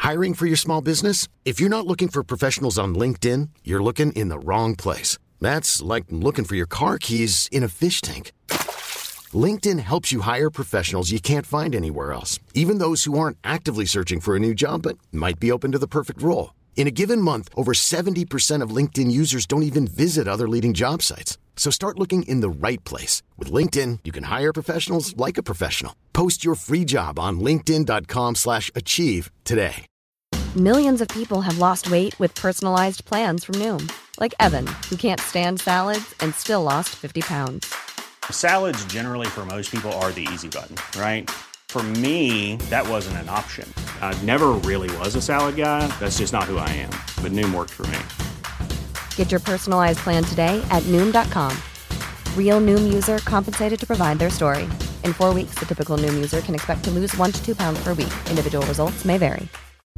Hiring for your small business? If you're not looking for professionals on LinkedIn, you're looking in the wrong place. That's like looking for your car keys in a fish tank. LinkedIn helps you hire professionals you can't find anywhere else, even those who aren't actively searching for a new job but might be open to the perfect role. In a given month, over 70% of LinkedIn users don't even visit other leading job sites. So start looking in the right place. With LinkedIn, you can hire professionals like a professional. Post your free job on linkedin.com/achieve today. Millions of people have lost weight with personalized plans from Noom. Like Evan, who can't stand salads and still lost 50 pounds. Salads generally for most people are the easy button, right? For me, that wasn't an option. I never really was a salad guy. That's just not who I am. But Noom worked for me. Get your personalized plan today at Noom.com. Real Noom user compensated to provide their story. In 4 weeks, the typical Noom user can expect to lose 1 to 2 pounds per week. Individual results may vary.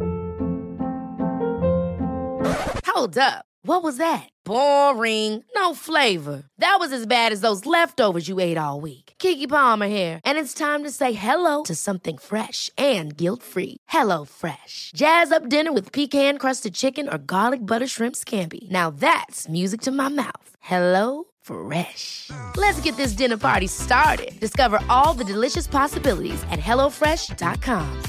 Hold up. What was that? Boring. No flavor. That was as bad as those leftovers you ate all week. Keke Palmer here. And it's time to say hello to something fresh and guilt-free. Hello Fresh. Jazz up dinner with pecan-crusted chicken or garlic butter shrimp scampi. Now that's music to my mouth. Hello Fresh. Let's get this dinner party started. Discover all the delicious possibilities at HelloFresh.com.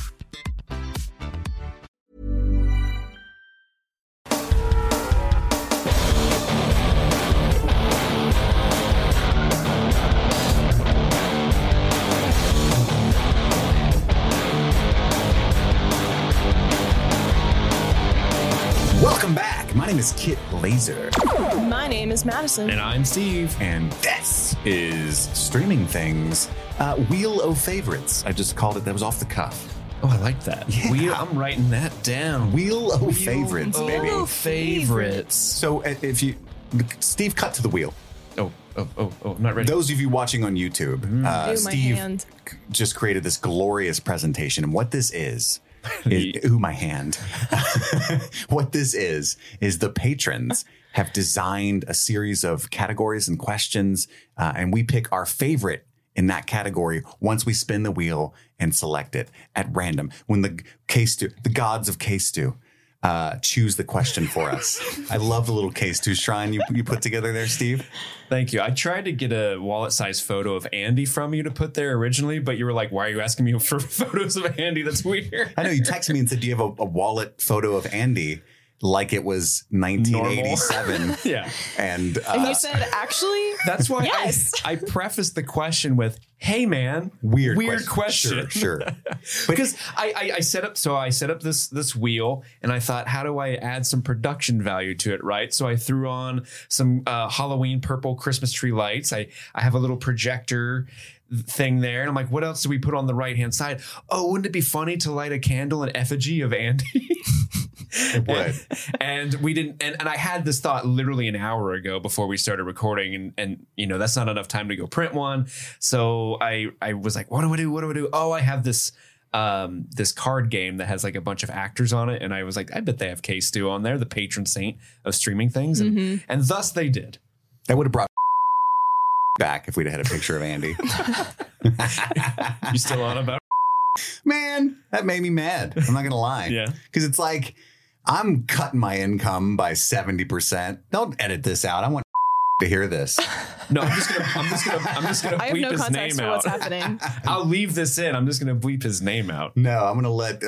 Welcome back. My name is Kit Laser. My name is Madison. And I'm Steve. And this is Streaming Things, Wheel of Favorites. I just called it, that was off the cuff. Oh, I like that. Yeah. I'm writing that down. Wheel of Favorites, baby. Wheel of Favorites. So if you, Steve, cut to the wheel. Oh, I'm not ready. Those of you watching on YouTube, Steve hand. just created this glorious presentation. And what this is my hand. What this is the patrons have designed a series of categories and questions, and we pick our favorite in that category once we spin the wheel and select it at random. When the gods of K-Stew choose the question for us. I love the little K-Stew shrine you put together there, Steve. Thank you. I tried to get a wallet-sized photo of Andy from you to put there originally, but you were like, why are you asking me for photos of Andy? That's weird. I know you texted me and said, do you have a wallet photo of Andy? Like it was 1987. Yeah. And you said, actually? That's why yes. I prefaced the question with, hey, man, weird question. Sure. Because I set up this wheel and I thought, how do I add some production value to it, right? So I threw on some Halloween purple Christmas tree lights. I have a little projector thing there. And I'm like, what else do we put on the right-hand side? Oh, wouldn't it be funny to light a candle in effigy of Andy? It would. And we didn't. And I had this thought literally an hour ago before we started recording. And you know, that's not enough time to go print one. So I was like, what do I do? Oh, I have this this card game that has like a bunch of actors on it. And I was like, I bet they have K-Stew on there, the patron saint of streaming things. And thus they did. That would have brought back if we'd had a picture of Andy. You still on about? Man, that made me mad. I'm not going to lie. Yeah. Because it's like, I'm cutting my income by 70%. Don't edit this out. I want to hear this. No, I'm just gonna I have bleep no his context name for what's out. happening. I'll leave this in. I'm just gonna bleep his name out. No, I'm going to let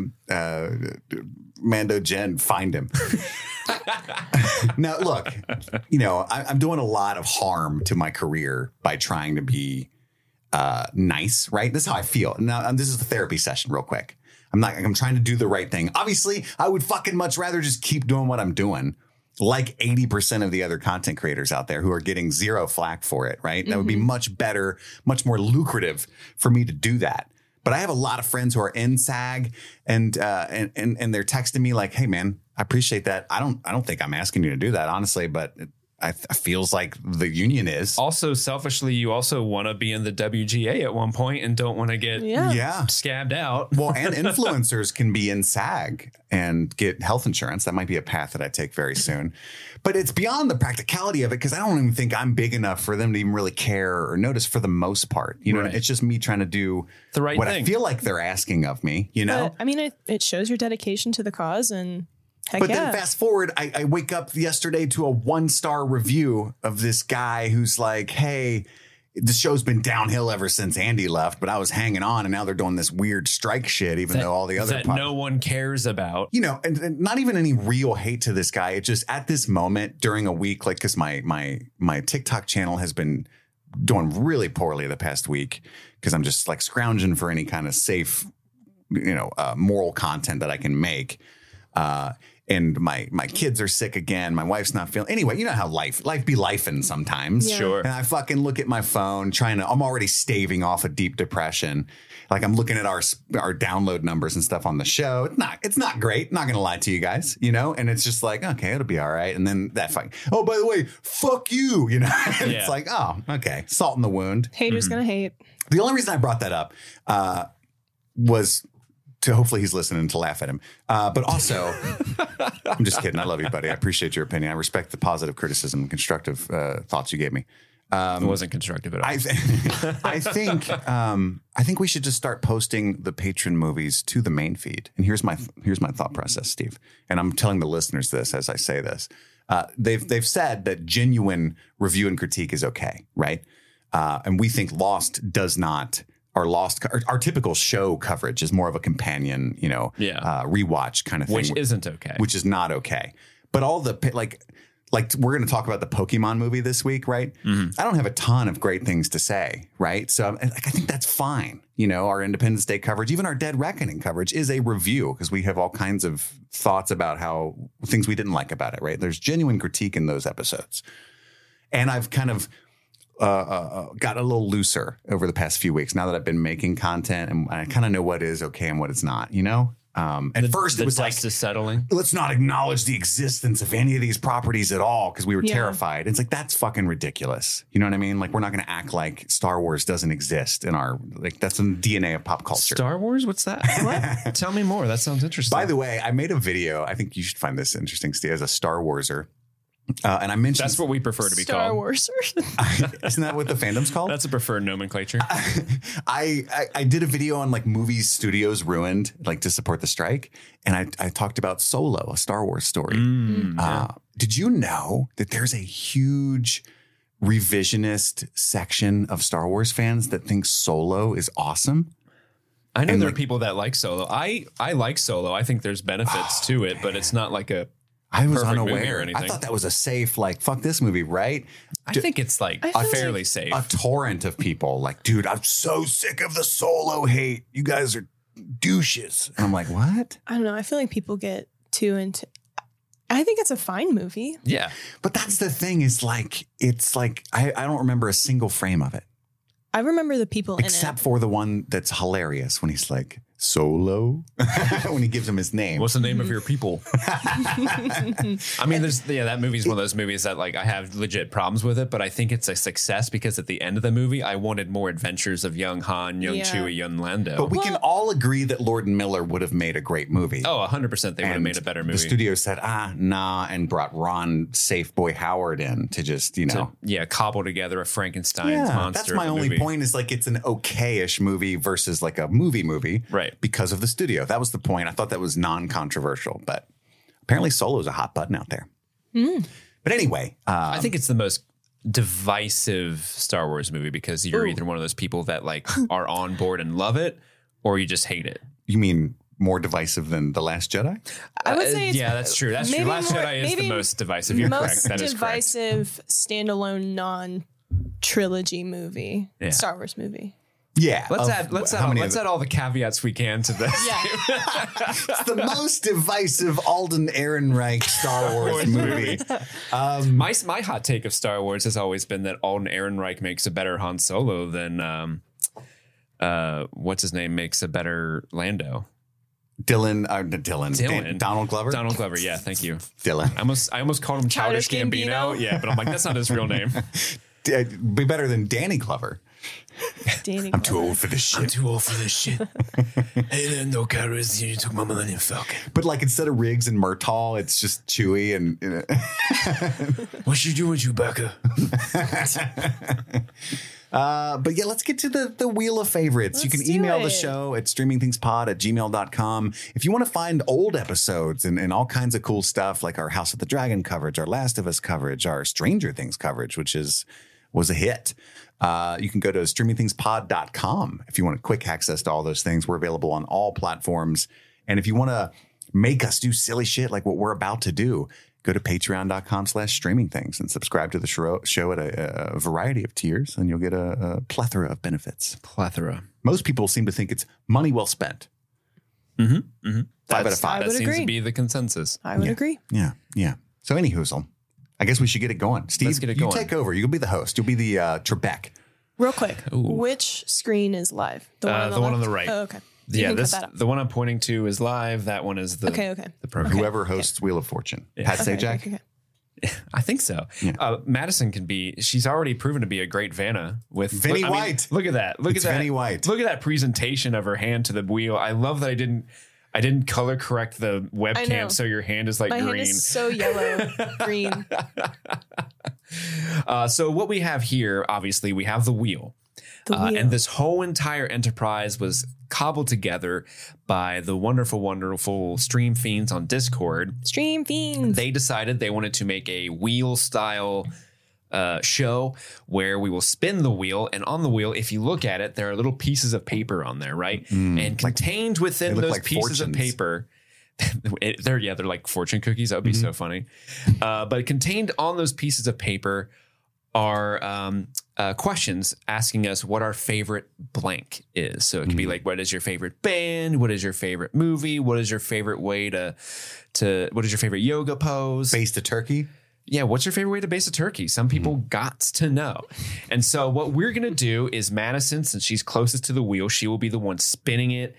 Mando Jen find him. Now, look, you know, I'm doing a lot of harm to my career by trying to be nice, right? This is how I feel. Now, this is a therapy session real quick. I'm trying to do the right thing. Obviously, I would fucking much rather just keep doing what I'm doing. Like 80% of the other content creators out there who are getting zero flack for it, right? That would be much better, much more lucrative for me to do that. But I have a lot of friends who are in SAG and they're texting me like, "Hey man, I appreciate that. I don't think I'm asking you to do that, honestly, but feels like the union is. Also, selfishly, you also want to be in the WGA at one point and don't want to get scabbed out. Well, and influencers can be in SAG and get health insurance. That might be a path that I take very soon. But it's beyond the practicality of it because I don't even think I'm big enough for them to even really care or notice for the most part. You know, it's just me trying to do the right what thing. I feel like they're asking of me, you know? But, I mean, it shows your dedication to the cause and heck But yeah. then fast forward, I wake up yesterday to a 1-star review of this guy who's like, hey, the show's been downhill ever since Andy left, but I was hanging on and now they're doing this weird strike shit, even though all the other no one cares about. You know, and not even any real hate to this guy. It just at this moment during a week, like because my TikTok channel has been doing really poorly the past week because I'm just like scrounging for any kind of safe, moral content that I can make. And my kids are sick again. My wife's not feeling. Anyway, you know how life be lifing sometimes. Yeah. Sure. And I fucking look at my phone I'm already staving off a deep depression. Like I'm looking at our download numbers and stuff on the show. It's not great. Not going to lie to you guys, And it's just like, okay, it'll be all right. And then that fucking, oh, by the way, fuck you, And it's like, oh, okay. Salt in the wound. Haters gonna hate. The only reason I brought that up was to hopefully he's listening to laugh at him. But also, I'm just kidding. I love you, buddy. I appreciate your opinion. I respect the positive criticism and constructive thoughts you gave me. It wasn't constructive at all. I think we should just start posting the patron movies to the main feed. And here's my thought process, Steve. And I'm telling the listeners this as I say this. They've said that genuine review and critique is okay, right? And we think Lost does not. Our typical show coverage is more of a companion, rewatch kind of thing. Which isn't okay. Which is not okay. But all the, like we're going to talk about the Pokemon movie this week, right? Mm-hmm. I don't have a ton of great things to say, right? So I think that's fine. Our Independence Day coverage, even our Dead Reckoning coverage is a review because we have all kinds of thoughts about how things we didn't like about it, right? There's genuine critique in those episodes. And I've kind of got a little looser over the past few weeks now that I've been making content and I kind of know what is okay and what it's not, At first it was like, dust is settling. Let's not acknowledge the existence of any of these properties at all because we were terrified. It's like, that's fucking ridiculous. You know what I mean? Like, we're not going to act like Star Wars doesn't exist in that's in the DNA of pop culture. Star Wars? What's that? What? Tell me more. That sounds interesting. By the way, I made a video. I think you should find this interesting, Steve, as a Star Warser. And I mentioned that's what we prefer to be Star called. Wars. Isn't that what the fandom's called? That's a preferred nomenclature. I did a video on like movies studios ruined, like to support the strike, and I talked about Solo, a Star Wars story. Did you know that there's a huge revisionist section of Star Wars fans that think Solo is awesome? I know there are people that like Solo. I like Solo. I think there's benefits to it, but it's not like I was perfect movie or unaware. anything. I thought that was a safe, like, fuck this movie, right? I think it's like fairly safe. A torrent of people like, dude, I'm so sick of the Solo hate. You guys are douches. And I'm like, what? I don't know. I feel like people get too into. I think it's a fine movie. Yeah. But that's the thing is like, it's like, I don't remember a single frame of it. I remember the people in it. Except for the one that's hilarious when he's like, Solo? When he gives him his name. What's the name of your people? I mean, that movie's one of those movies that like I have legit problems with it, but I think it's a success because at the end of the movie, I wanted more adventures of young Han, young Chewie, young Lando. But we can all agree that Lord and Miller would have made a great movie. Oh, 100% they would have made a better movie. The studio said, nah, and brought Ron Safe Boy Howard in to just, cobble together a Frankenstein's monster. That's my only point is like it's an okay-ish movie versus like a movie. Right. Because of the studio. That was the point. I thought that was non-controversial, but apparently Solo is a hot button out there. But anyway. I think it's the most divisive Star Wars movie because you're either one of those people that like are on board and love it or you just hate it. You mean more divisive than The Last Jedi? I would say that's true. That's true. Last Jedi is the most divisive. You're correct. That is correct. Most divisive standalone non-trilogy movie. Yeah. Star Wars movie. Yeah. Let's add all the caveats we can to this. Yeah. It's the most divisive Alden Ehrenreich Star Wars movie. My hot take of Star Wars has always been that Alden Ehrenreich makes a better Han Solo than what's his name makes a better Lando. Dylan. Donald Glover. Donald Glover. Yeah, thank you. Dylan. I almost called him Childish Gambino. Yeah, but I'm like, that's not his real name. Be better than Danny Glover. I'm too old for this shit. I'm too old for this shit. Hey, there, no carrots. You took my Millennium Falcon. But like instead of Riggs and Murtaugh, it's just Chewie and. What you doing, Chewbacca? But yeah, let's get to the wheel of favorites. You can email the show at streamingthingspod@gmail.com. If you want to find old episodes and all kinds of cool stuff like our House of the Dragon coverage, our Last of Us coverage, our Stranger Things coverage, which was a hit. You can go to streamingthingspod.com if you want quick access to all those things. We're available on all platforms. And if you want to make us do silly shit like what we're about to do, go to patreon.com/streamingthings and subscribe to the show at a variety of tiers, and you'll get a plethora of benefits. Most people seem to think it's money well spent. 5 out of 5. That seems to be the consensus. I would agree. Yeah. So any hoozle, I guess we should get it going. Steve, let's get it going. You take over. You'll be the host. You'll be the Trebek. Real quick, Ooh. which screen is live? The one on the right. Oh, okay. Yeah, the one I'm pointing to is live. That one is the the program. Whoever hosts Wheel of Fortune. Yeah. Pat Sajak? Okay. I think so. Yeah. Madison can be. She's already proven to be a great Vanna with Vinnie White. Look at that. Look It's at that. Vinnie White. Look at that presentation of her hand to the wheel. I love that I didn't color correct the webcam so your hand is like My green. hand is so yellow, green. So what we have here, obviously, we have the wheel. And this whole entire enterprise was cobbled together by the wonderful, wonderful Stream Fiends on Discord. Stream Fiends. They decided they wanted to make a wheel style show where we will spin the wheel. And on the wheel, if you look at it, there are little pieces of paper on there, right? And contained within those pieces of paper, they're like fortune cookies. That would be so funny. But contained on those pieces of paper are questions asking us what our favorite blank is. So it could be like, what is your favorite band? What is your favorite movie? What is your favorite way to what is your favorite yoga pose? Baste a turkey? Yeah, what's your favorite way to baste a turkey? Some people got to know. And so what we're going to do is Madison, since she's closest to the wheel, she will be the one spinning it.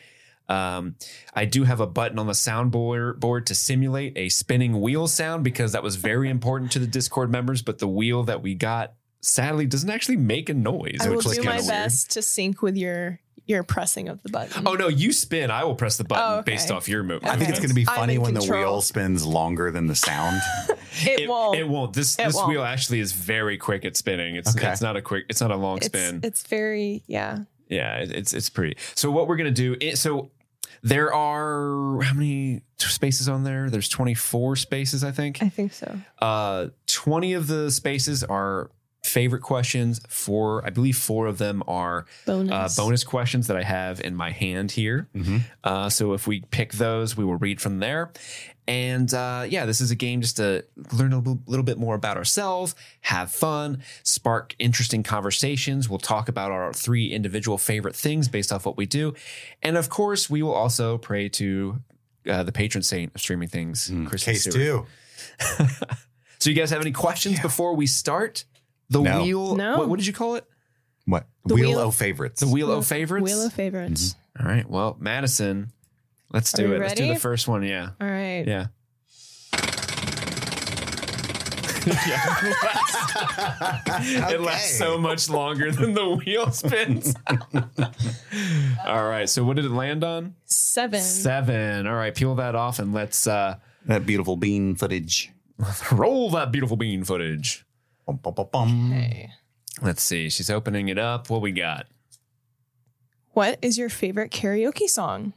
I do have a button on the soundboard to simulate a spinning wheel sound because that was very important to the Discord members. But the wheel that we got sadly doesn't actually make a noise. I will do my best to sync with your pressing of the button. Oh no, you spin. I will press the button based off your movement. I think it's going to be funny when the wheel spins longer than the sound. It won't. It won't. This wheel actually is very quick at spinning. It's not a long spin. It's very Yeah, it's pretty. So what we're gonna do is there are how many spaces on there? There's 24 spaces, I think. I think so. 20 of the spaces are favorite questions. I believe 4 of them are bonus questions that I have in my hand here. So if we pick those, we will read from there. And this is a game just to learn a little bit more about ourselves, have fun, spark interesting conversations. We'll talk about our 3 individual favorite things based off what we do. And of course, we will also pray to the patron saint of streaming things, Kristen Case Stewart. 2. So you guys have any questions before we start? The wheel. No. What did you call it? What? The wheel of favorites. The wheel of favorites? Wheel of favorites. All right. Well, Madison, let's do it. Ready? Let's do the first one. Yeah. All right. Yeah. It lasts so much longer than the wheel spins. All right. So what did it land on? 7. 7. All right. Peel that off and let's that beautiful bean footage. roll that beautiful bean footage. Bum, bum, bum, bum. Okay. Let's see. She's opening it up. What we got? What is your favorite karaoke song?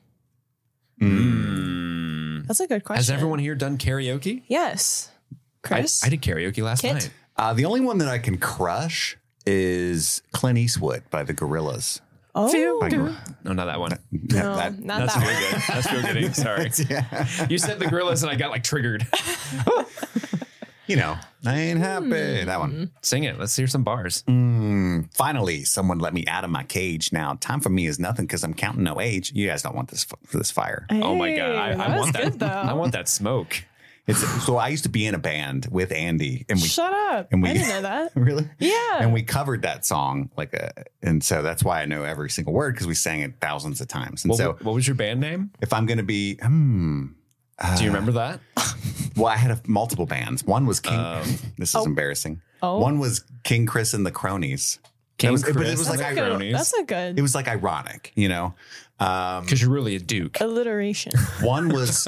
That's a good question. Has everyone here done karaoke? Yes. Chris? I did karaoke last Kit? night. The only one that I can crush is Clint Eastwood by the Gorillas. Oh. No, not that one. No, that- not That's that real one. good. That's real good. Sorry. Yeah. You said the Gorillas and I got like triggered. You know, I ain't happy. That one. Sing it. Let's hear some bars. Finally, someone let me out of my cage. Now, time for me is nothing because I'm counting no age. You guys don't want this fire. Oh my God. I that was want that. good, though. I want that smoke. So I used to be in a band with Andy, and we Shut up. and we I didn't know that. really, Yeah. and we covered that song and so that's why I know every single word because we sang it thousands of times. And What was your band name? if I'm going to be, Do you remember that? well, I had multiple bands. One was King. This is embarrassing. Oh. One was King Chris and the Cronies. King But it Chris was and like the Good. Cronies. That's a good it was like ironic, you know. Because you're really a duke. alliteration. One was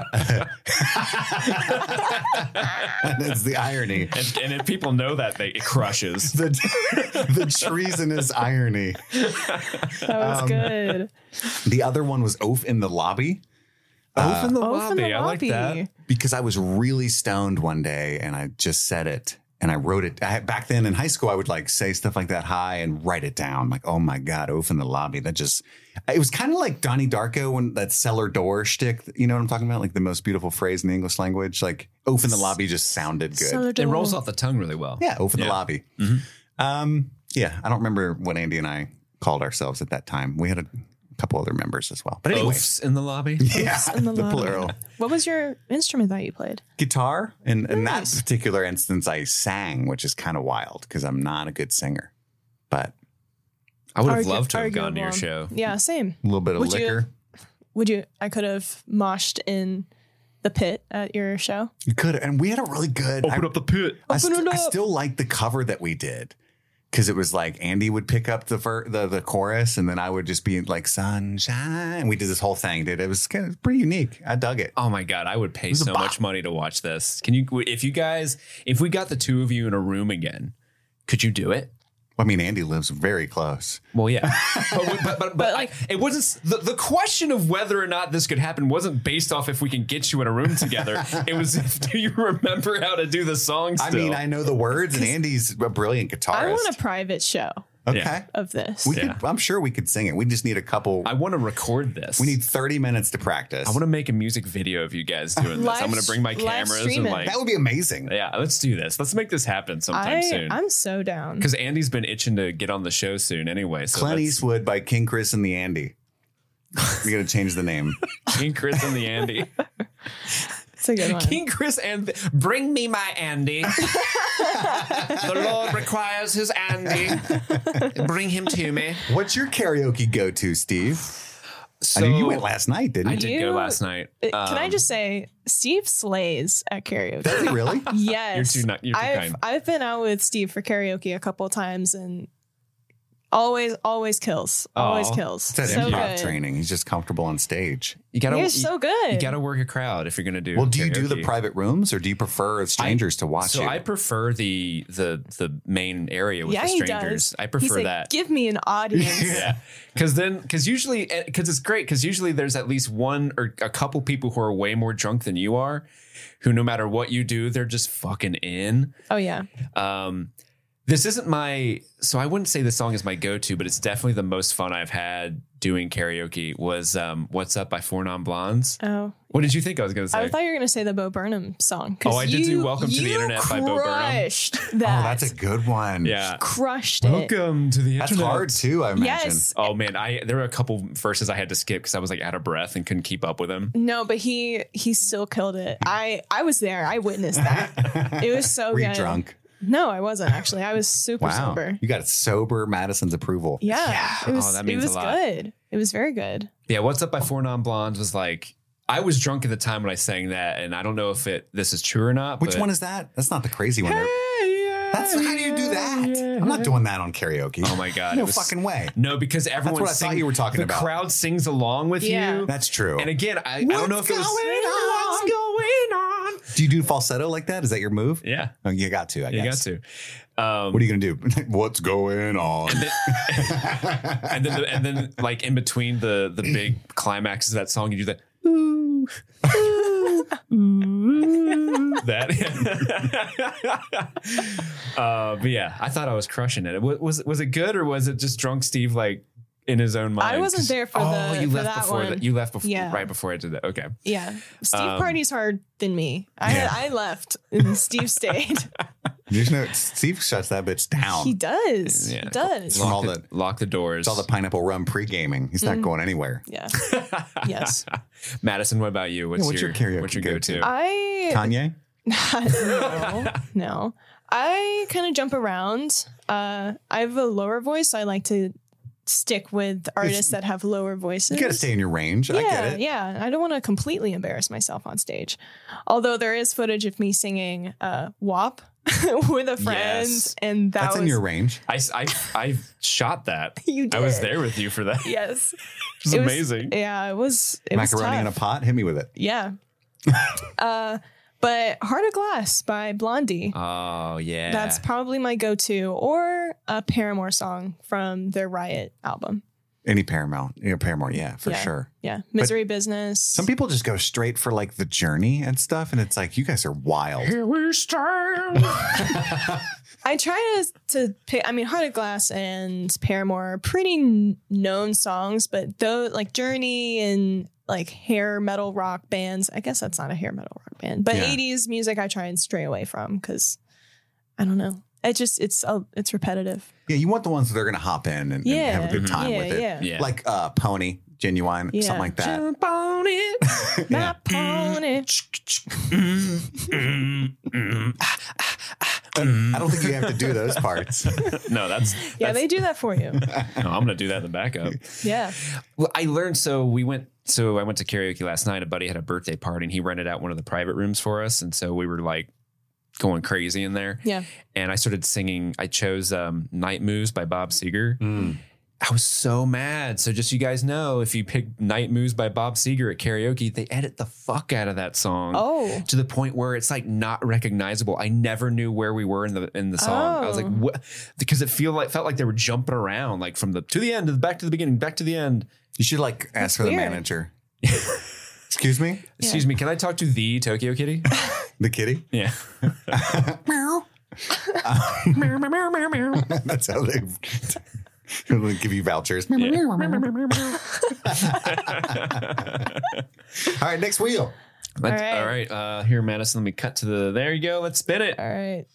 that's the irony. And if people know that, it crushes. The treasonous irony. That was good. The other one was Oaf in the Lobby. Oaf in the Oaf in the lobby. I like that. lobby. Because I was really stoned one day and I just said it and I wrote it. Back then in high school, I would like say stuff like that high and write it down. Like, oh my God, Oaf in the Lobby. It was kind of like Donnie Darko when that cellar door shtick, you know what I'm talking about? Like the most beautiful phrase in the English language. Like Oaf in the Lobby just sounded good. It rolls off the tongue really well. Yeah, Oaf in the Lobby. Yeah, I don't remember what Andy and I called ourselves at that time. We had a couple other members as well. But anyway. Oafs in the lobby. Yeah, in the the lobby. plural. What was your instrument that you played? Guitar. And in that Nice. particular instance, I sang, which is kind of wild because I'm not a good singer. But I would have loved to have gone to your Arguable. show. Yeah, same. a little bit of Would you- liquor. I could have moshed in the pit at your show. You could. And we had a really good. Open up the pit. I Open it up. still like the cover that we did. Because it was like Andy would pick up the chorus and then I would just be like sunshine. We did this whole thing, dude. It was kind of pretty unique. I dug it. Oh my God, I would pay was a so bop. much money to watch this. If we got the two of you in a room again, could you do it? I mean, Andy lives very close. Well, yeah, but like it wasn't the question of whether or not this could happen wasn't based off if we can get you in a room together. It was do you remember how to do the song still? I mean, I know the words, and Andy's a brilliant guitarist. I want a private show Okay. Yeah. of this. I'm sure we could sing it. We just need a couple. I want to record this. We need 30 minutes to practice. I want to make a music video of you guys doing this. I'm going to bring my Live cameras and stream it. like, That would be amazing. yeah, let's do this. Let's make this happen sometime soon. I'm so down. Because Andy's been itching to get on the show soon anyway. So Clint that's Eastwood by King Chris and the Andy. We got to change the name. King Chris and the Andy. It's a good one. King Chris and bring me my Andy. The Lord requires his Andy. Bring him to me. What's your karaoke go-to, Steve? So I know you went last night, didn't I you? did go last night. Can I just say, Steve slays at karaoke. Does he really? Yes. You're too kind. I've been out with Steve for karaoke a couple of times and always kills. Always Aw. kills. It's that So improv good. training. He's just comfortable on stage. You gotta. You're so good. You gotta work a crowd if you're gonna do. Well, do you do the karaoke. private rooms or do you prefer strangers to watch So you? I prefer the main area with Yeah, the he strangers. does. I He prefer said, that. Give me an audience. Yeah, because it's great because usually there's at least one or a couple people who are way more drunk than you are, who no matter what you do, they're just fucking in. Oh yeah. This isn't so I wouldn't say this song is my go-to, but it's definitely the most fun I've had doing karaoke was What's Up by Four Non Blondes. Oh. What did you think I was going to say? I thought you were going to say the Bo Burnham song. 'cause Oh, I did do Welcome to the you Internet by Bo Burnham. crushed oh, that. that's a good one. Yeah. Crushed it. Welcome to the That's internet. hard too, I imagine. Yes. Oh man, there were a couple verses I had to skip because I was like out of breath and couldn't keep up with him. No, but he still killed it. I was there. I witnessed that. It was so Were good. you drunk? No, I wasn't actually. I was super Wow. sober. You got sober Madison's approval. Yeah. It was, that means it was a lot. good. It was very good. Yeah, What's Up by Four Non Blondes was like I was drunk at the time when I sang that, and I don't know if this is true or not. Which one is that? That's not the crazy one. That's how do you do that? I'm not doing that on karaoke. Oh my god! No it was- fucking way. No, because everyone. what I thought you were talking the about. The crowd sings along with Yeah. you. That's true. And again, I don't know if it was. What's going on? Do you do falsetto like that? Is that your move? Yeah, Oh, you got to. I you got guess. to. What are you gonna do? What's going on? And then, like in between the big climaxes of that song, you do that. That. But yeah, I thought I was crushing it. Was it good or was it just drunk Steve like in his own mind? I wasn't there for you for left that before one. you left before Yeah. right before I did that. Okay. Yeah. Steve parties hard than me. I left and Steve stayed. You know, Steve shuts that bitch down. He does. Yeah. He does. From all Lock the doors. It's all the pineapple rum pre-gaming. He's not going anywhere. Yeah. Yes. Madison, what about you? What's your karaoke What's your go-to? go-to? Kanye? No. I kind of jump around. I have a lower voice. So I like to stick with artists that have lower voices. You got to stay in your range. I get it. Yeah. I don't want to completely embarrass myself on stage. Although there is footage of me singing WAP with a friend. Yes. And That's in your range. I shot that. You I was did. there with you for that. Yes. It was amazing. It was Macaroni in a tough. pot? Hit me with it. Yeah. But Heart of Glass by Blondie. Oh, yeah. That's probably my go-to, or a Paramore song from their Riot album. Any Paramore, yeah, for sure. Yeah, Misery Business. Some people just go straight for like the journey and stuff, and it's like, you guys are wild. Here we stand. I try to pick. I mean, Heart of Glass and Paramore are pretty known songs, but though like Journey and like hair metal rock bands, I guess that's not a hair metal rock band, but 80s music I try and stray away from because I don't know. It's repetitive. Yeah, you want the ones that are going to hop in and have a good time with it. Yeah. Like Pony, Genuine, something like that. Jump on it. My pony. I don't think you have to do those parts. No, that's They do that for you. No, I'm gonna do that in the backup. Yeah. Well, I learned. So I went to karaoke last night. A buddy had a birthday party, and he rented out one of the private rooms for us, and so we were like going crazy in there. Yeah. And I started singing. I chose "Night Moves" by Bob Seger. I was so mad. So just so you guys know, if you pick Night Moves by Bob Seger at karaoke, they edit the fuck out of that song. Oh. To the point where it's like not recognizable. I never knew where we were in the song. I was like, what? Because it felt like they were jumping around, like from the to the end, back to the beginning, back to the end. You should like ask for the weird. manager. Excuse me? Excuse me, can I talk to the Tokyo Kitty? The kitty? Yeah. That's how they give you vouchers. All right, next wheel. All right. Here, Madison, let me cut to the. There you go. Let's spin it. All right.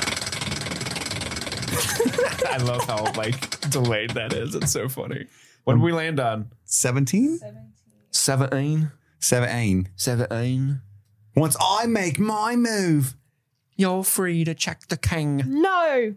I love how like delayed that is. It's so funny. What did we land on? 17? 17. 17. Once I make my move. You're free to check the king. No.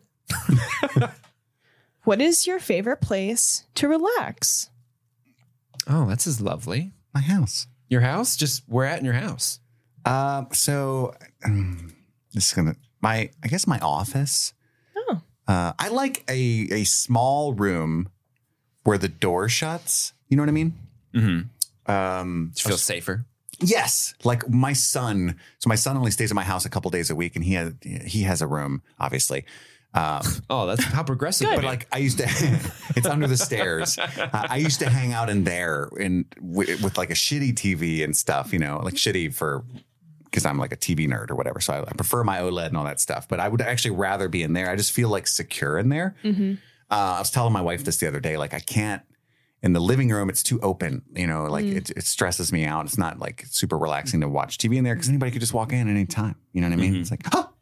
What is your favorite place to relax? Oh, that's as lovely. My house. Your house? Just where at in your house? So this is gonna I guess my office. Oh. I like a small room where the door shuts. You know what I mean? Mm-hmm. Feel safer. Yes, like my son. So my son only stays at my house a couple days a week, and he has a room, obviously. Oh, that's how progressive. But like I used to, it's under the stairs. I used to hang out in there with like a shitty TV and stuff, you know, like shitty because I'm like a TV nerd or whatever. So I prefer my OLED and all that stuff. But I would actually rather be in there. I just feel like secure in there. Mm-hmm. I was telling my wife this the other day. Like I can't in the living room. It's too open. You know, like it stresses me out. It's not like super relaxing to watch TV in there because anybody could just walk in at any time. You know what I mean? It's like,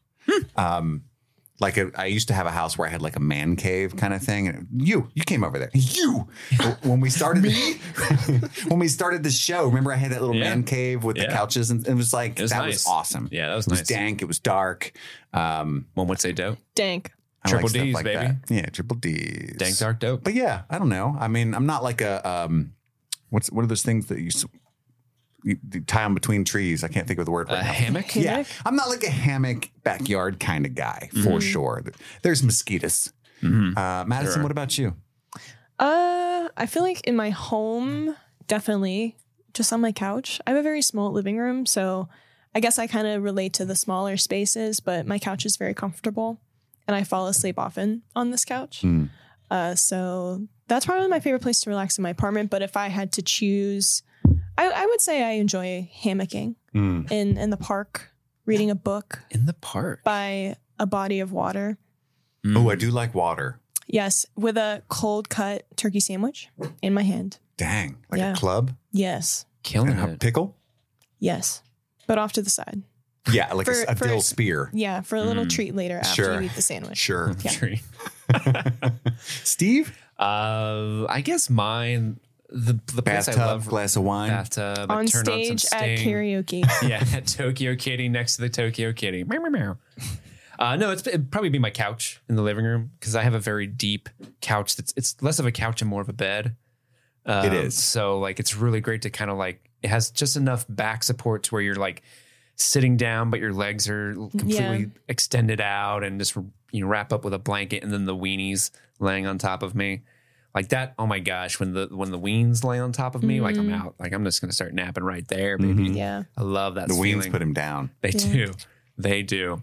like I used to have a house where I had like a man cave kind of thing. And you came over there. When we started when we started the show, remember I had that little man cave with the couches and it was like that nice. was awesome. Yeah, that was it nice. It was dank. It was dark. One would say dope. Dank. I Triple stuff D's, like baby. that. Yeah, triple D's. Dank, dark, dope. But yeah, I don't know. I mean, I'm not like a what are those things that you tie them between trees? I can't think of the word right now. Hammock? Yeah, I'm not like a hammock backyard kind of guy for sure. There's mosquitoes. Madison, Sure. what about you? I feel like in my home, definitely just on my couch. I have a very small living room, so I guess I kind of relate to the smaller spaces, but my couch is very comfortable and I fall asleep often on this couch. So that's probably my favorite place to relax in my apartment. But if I had to choose, I would say I enjoy hammocking in the park, reading a book In the park. by a body of water. Oh, I do like water. Yes, with a cold cut turkey sandwich in my hand. Dang, like Yeah. a club Yes. Killing and a it. pickle. Yes. But off to the side. Yeah, like For- a for- dill spear. Yeah, for a little treat later after Sure. you eat the sandwich. Sure. Yeah. Tree. Steve? I guess mine, the place I Bathtub, love, glass of wine. bathtub, I On turn stage on some at Sting. karaoke. Yeah, at Tokyo Kitty, next to the Tokyo Kitty. Meow, meow, meow. No, it'd probably be my couch in the living room because I have a very deep couch. It's less of a couch and more of a bed. It is. So like, it's really great to kind of like, it has just enough back support to where you're like sitting down, but your legs are completely extended out, and just, wrap up with a blanket, and then the weenies laying on top of me. Like that, oh my gosh, when the weens lay on top of me, like I'm out. Like I'm just gonna start napping right there, baby. Yeah. I love that. The feeling. weens put him down. They do. They do.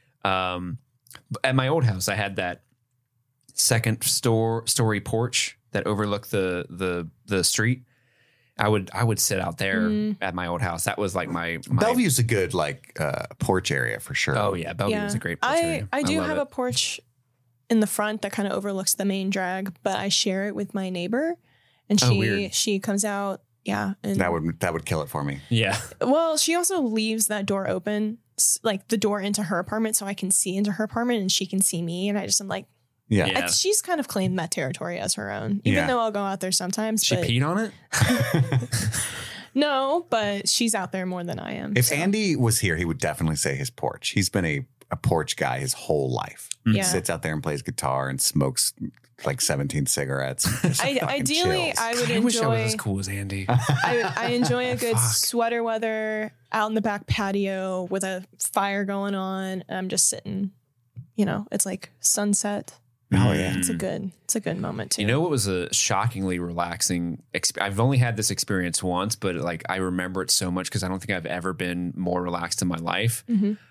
At my old house, I had that second story porch that overlooked the street. I would sit out there at my old house. That was like my Bellevue's a good porch area for sure. Oh yeah, Bellevue was a great porch area. I do love have it. a porch in the front that kind of overlooks the main drag, but I share it with my neighbor, and weird. she comes out. Yeah, and That would kill it for me. Yeah. well, she also leaves that door open, like the door into her apartment, so I can see into her apartment and she can see me, and I'm like, Yeah. Yeah. she's kind of claimed that territory as her own, even Yeah. though I'll go out there sometimes. She but peed on it? no, but she's out there more than I am. If so. Andy was here, he would definitely say his porch. He's been a porch guy his whole life. Mm. He Yeah. sits out there and plays guitar and smokes like 17 cigarettes. and just fucking Ideally, chills. I would I wish I was enjoy. as cool as Andy. I enjoy a good Fuck. sweater weather out in the back patio with a fire going on, and I'm just sitting. It's like sunset. Oh yeah. It's a good moment too. You know what was a shockingly relaxing I've only had this experience once, but like I remember it so much because I don't think I've ever been more relaxed in my life.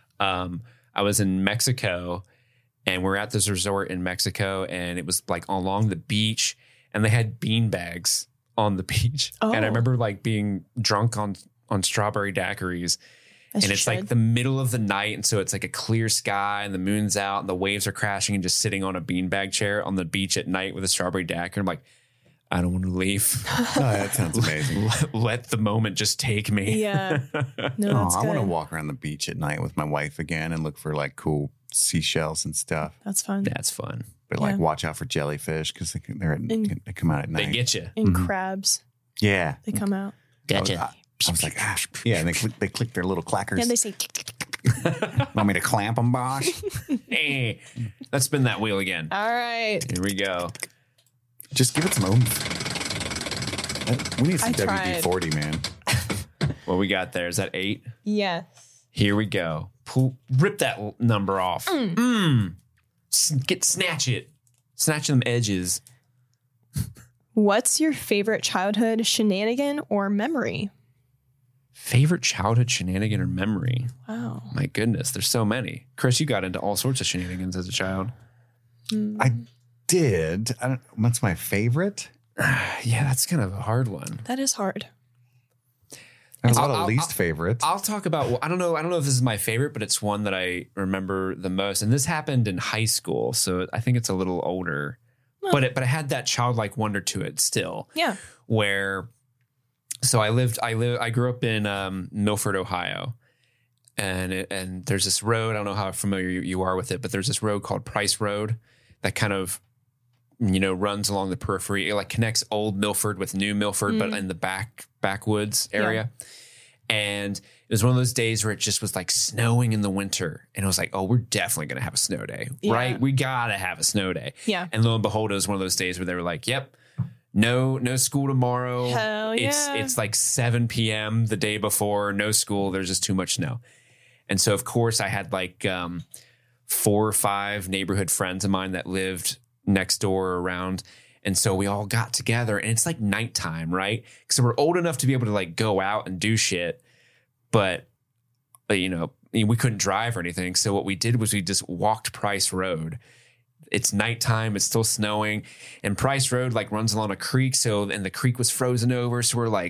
I was in Mexico, and we're at this resort in Mexico, and it was like along the beach, and they had bean bags on the beach. Oh. And I remember like being drunk on strawberry daiquiris. As And you it's like should. the middle of the night. And so it's like a clear sky and the moon's out and the waves are crashing, and just sitting on a beanbag chair on the beach at night with a strawberry daiquiri. I'm like, I don't want to leave. Oh, that sounds amazing. Let the moment just take me. Yeah. No, Oh, that's I good. want to walk around the beach at night with my wife again and look for like cool seashells and stuff. That's fun. That's fun. But like watch out for jellyfish because they come out at night. They get you. And crabs, Yeah. they come out. Gotcha. I was like, yeah, and they click their little clackers. Yeah, they say. Want me to clamp them, Bosh? Hey, let's spin that wheel again. All right. Here we go. Just give it some oomph. We need some I tried. WD-40, man. What we got there? Is that 8? Yes. Here we go. Rip that number off. Snatch it. Snatch them edges. What's your favorite childhood shenanigan or memory? Favorite childhood shenanigan or memory? Wow. My goodness, there's so many. Chris, you got into all sorts of shenanigans as a child. I did. What's my favorite? Yeah, that's kind of a hard one. That is hard. There's a lot I'll- of least favorites. I'll talk about, well, I don't know if this is my favorite, but it's one that I remember the most. And this happened in high school, so I think it's a little older. But it had that childlike wonder to it still. Yeah. Where, so I grew up in Milford, Ohio, and there's this road. I don't know how familiar you are with it, but there's this road called Price Road that kind of, runs along the periphery. It like connects old Milford with new Milford, but in the backwoods area. And it was one of those days where it just was like snowing in the winter. And I was like, oh, we're definitely going to have a snow day, right? We got to have a snow day. Yeah. And lo and behold, it was one of those days where they were like, yep, no school tomorrow. Hell yeah. It's like 7 p.m. the day before, no school. There's just too much snow. And so, of course, I had like 4 or 5 neighborhood friends of mine that lived next door or around. And so we all got together, and it's like nighttime, right? So we're old enough to be able to like go out and do shit, but we couldn't drive or anything. So what we did was we just walked Price Road. It's nighttime, it's still snowing, and Price Road like runs along a creek. And the creek was frozen over. So we're like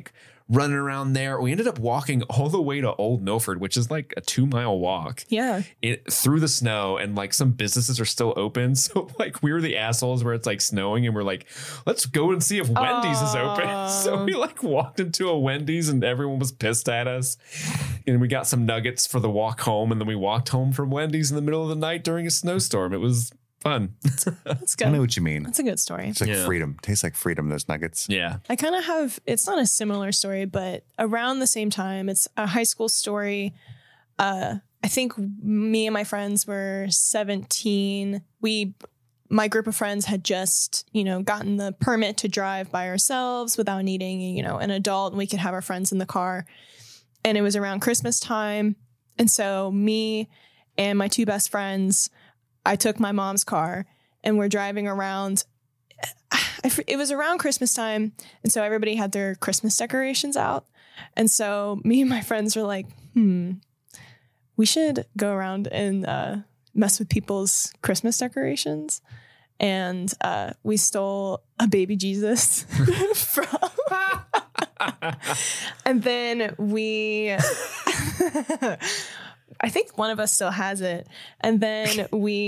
running around there. We ended up walking all the way to Old Milford, which is like a 2-mile walk. Yeah. Through the snow, and like some businesses are still open. So like we were the assholes where it's like snowing and we're like, let's go and see if Wendy's is open. So we like walked into a Wendy's and everyone was pissed at us. And we got some nuggets for the walk home. And then we walked home from Wendy's in the middle of the night during a snowstorm. It was fun. That's good. I know what you mean. That's a good story. It's like freedom. Tastes like freedom, those nuggets. Yeah. I kind of have, it's not a similar story, but around the same time, it's a high school story. I think me and my friends were 17. My group of friends had just, gotten the permit to drive by ourselves without needing, an adult, and we could have our friends in the car. And it was around Christmas time. And so me and my 2 best friends, I took my mom's car and we're driving around. It was around Christmas time. And so everybody had their Christmas decorations out. And so me and my friends were like, we should go around and mess with people's Christmas decorations. And we stole a baby Jesus from... And then I think one of us still has it. And then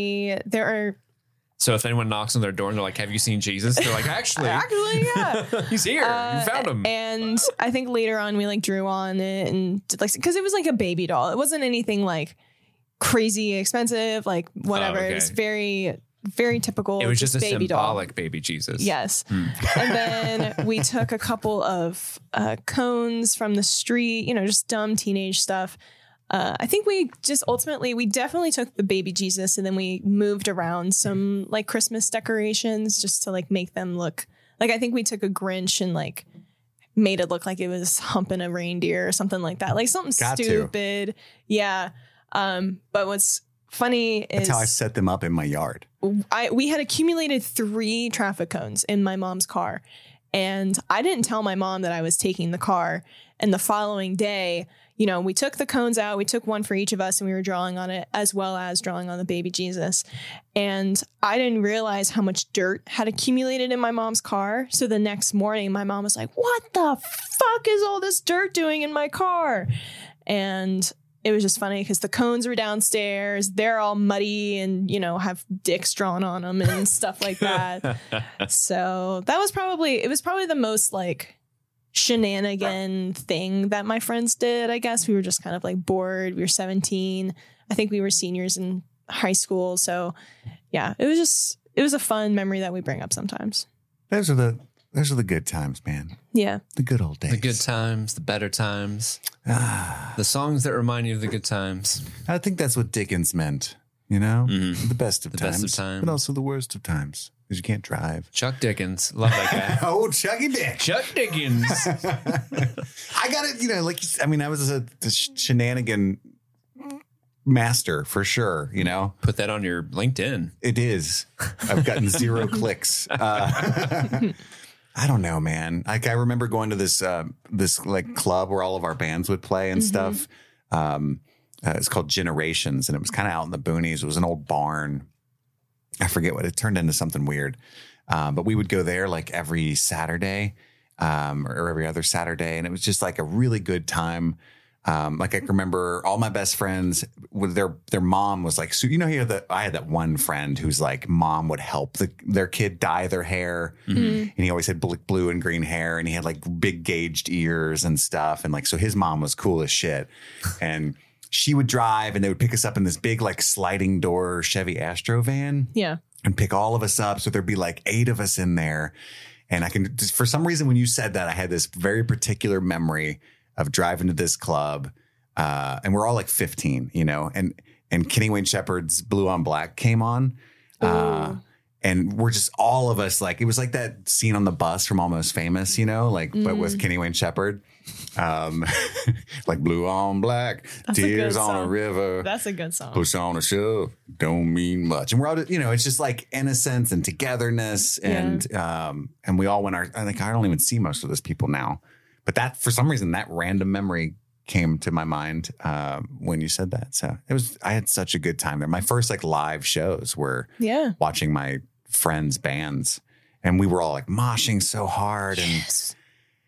So if anyone knocks on their door and they're like, have you seen Jesus? They're like, actually, yeah. He's here. You found him. And I think later on we like drew on it and did like, because it was like a baby doll. It wasn't anything like crazy expensive, like whatever. Oh, okay. It was very, very typical. It was just a baby symbolic doll. baby Jesus. Yes. And then we took a couple of cones from the street, just dumb teenage stuff. I think we definitely took the baby Jesus and then we moved around some like Christmas decorations just to like make them look like, I think we took a Grinch and like made it look like it was humping a reindeer or something like that. Like something stupid. Yeah. But what's funny is that's how I set them up in my yard. We had accumulated 3 traffic cones in my mom's car, and I didn't tell my mom that I was taking the car. And the following day, we took the cones out. We took one for each of us, and we were drawing on it as well as drawing on the baby Jesus. And I didn't realize how much dirt had accumulated in my mom's car. So the next morning, my mom was like, "What the fuck is all this dirt doing in my car?" And it was just funny because the cones were downstairs. They're all muddy and, have dicks drawn on them and stuff like that. So that was probably the most like shenanigan thing that my friends did. I guess we were just kind of like bored. We were 17. I think we were seniors in high school. So yeah, it was a fun memory that we bring up sometimes. Those are the good times, man. Yeah. The good old days. The good times, the better times. The songs that remind you of the good times. I think that's what Dickens meant, The best of times. Best of times. But also the worst of times, because you can't drive. Chuck Dickens. Love that guy. Oh, Chucky Dick. Chuck Dickens. I got it, I was a shenanigan master for sure, Put that on your LinkedIn. It is. I've gotten 0 clicks. I don't know, man. Like I remember going to this like club where all of our bands would play and stuff. It's called Generations, and it was kind of out in the boonies. It was an old barn. I forget what it turned into, something weird. But we would go there like every Saturday or every other Saturday, and it was just like a really good time. Like I remember all my best friends with their mom was like, so I had that one friend whose like mom would help their kid dye their hair. And he always had blue and green hair, and he had like big gauged ears and stuff. And like, so his mom was cool as shit. And she would drive and they would pick us up in this big, like sliding door Chevy Astro van. Yeah. And pick all of us up. So there'd be like 8 of us in there. And for some reason, when you said that, I had this very particular memory of driving to this club, and we're all like 15, and Kenny Wayne Shepherd's Blue on Black came on, and we're just all of us like, it was like that scene on the bus from Almost Famous, but with Kenny Wayne Shepherd, like Blue on Black, That's tears on a river. That's a good song. Push on a shove, don't mean much. And we're all, it's just like innocence and togetherness, and we all went I don't even see most of those people now. But that, for some reason, that random memory came to my mind when you said that. So I had such a good time there. My first like live shows were watching my friends' bands, and we were all like moshing so hard, and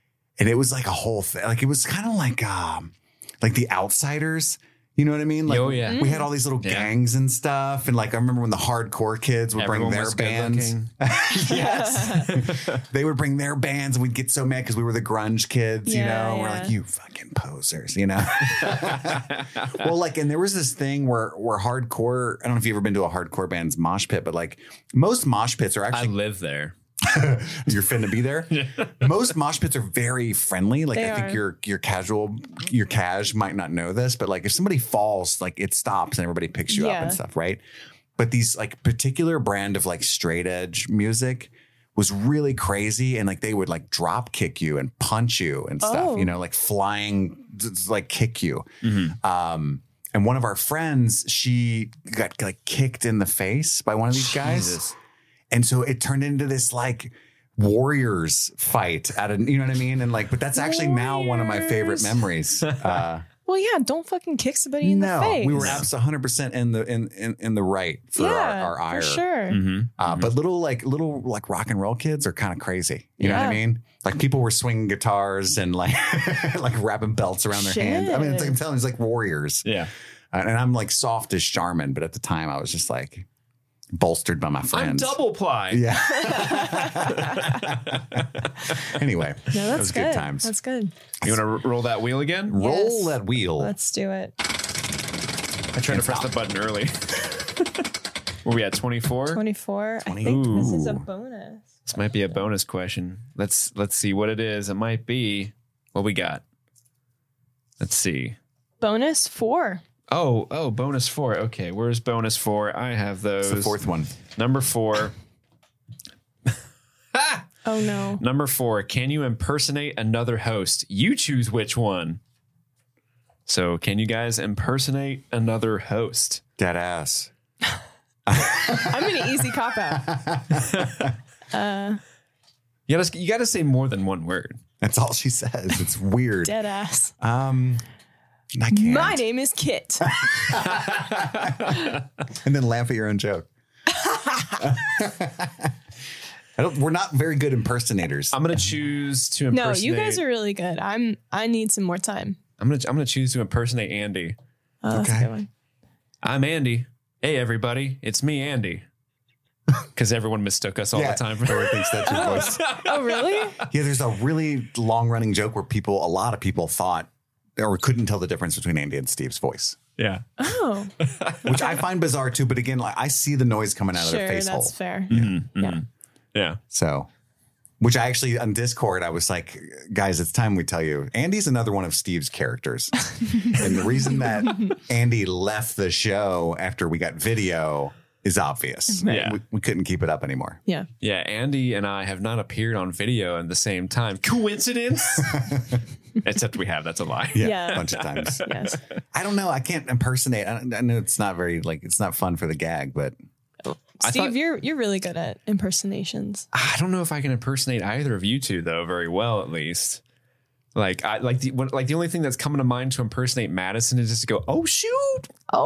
And it was like a whole thing. Like it was kind of like The Outsiders. You know what I mean? Like, Oh, yeah. we had all these little gangs and stuff. And like, I remember when the hardcore kids would Everyone bring their was bands. good-looking. Yes. They would bring their bands and we'd get so mad because we were the grunge kids, you know? We're Yeah. like, you fucking posers, you know? Well, like, and there was this thing where hardcore, I don't know if you've ever been to a hardcore band's mosh pit, but like most mosh pits are I actually, live there. you're finna be there. Most mosh pits are very friendly. Like They I think are. your cash might not know this, but like if somebody falls, like it stops and everybody picks you up and Yeah. stuff, right? But these like particular brand of like straight edge music was really crazy, and like they would like drop kick you and punch you and stuff, Oh. you know, like flying like kick you. And one of our friends, she got like kicked in the face by one of these guys. Jesus. And so it turned into this like warriors fight out of, you know what I mean? And like, but that's actually now one of my favorite Warriors. memories. Well, yeah, don't fucking kick somebody in the face. we were absolutely 100% in the right for our ire. for sure. But little rock and roll kids are kind of crazy. You know what I Yeah. mean? Like people were swinging guitars and like like wrapping belts around their hands. I mean, it's like, I'm telling you, it's like warriors. Yeah. And I'm like soft as Charmin, but at the time I was just like bolstered by my I'm friends. double ply. Yeah. Anyway, No, that that's was good. good times. That's good. You want to roll that wheel again? Roll Yes. that wheel. Let's do it. I tried to press the button early. Were we at 24? 24. I think this is a Ooh. bonus. This might be a bonus question. Let's see what it is. It might be what we got. Let's see. Bonus 4. Oh, bonus 4. Okay, where's bonus 4? I have those. It's the fourth one. Number 4. Oh, no. Number 4. Can you impersonate another host? You choose which one. So, can you guys impersonate another host? Dead ass. I'm an easy cop out. You gotta say more than one word. That's all she says. It's weird. Dead ass. I can't. My name is Kit. And then laugh at your own joke. We're not very good impersonators. I'm gonna choose to No, impersonate. you guys are really good. I need some more time. I'm gonna choose to impersonate Andy. Oh, that's a Okay. good one. I'm Andy. Hey everybody, it's me, Andy. Because everyone mistook us all the time. Everyone thinks that's your voice. Oh, really? Yeah, there's a really long running joke where a lot of people thought or couldn't tell the difference between Andy and Steve's voice, Yeah. Oh, which I find bizarre too. But again, like I see the noise coming out of their sure. face That's hole. fair. Mm-hmm. Yeah. So, which I actually on Discord, I was like, guys, it's time we tell you, Andy's another one of Steve's characters. And the reason that Andy left the show after we got video is obvious. Yeah. We couldn't keep it up anymore. Yeah. Yeah, Andy and I have not appeared on video at the same time. Coincidence? Except we have. That's a lie. Yeah. A bunch of times. Yes. I don't know. I can't impersonate. I know it's not very it's not fun for the gag, but Steve, you're really good at impersonations. I don't know if I can impersonate either of you two though very well, at least. Like the only thing that's coming to mind to impersonate Madison is just to go, oh shoot, Oh,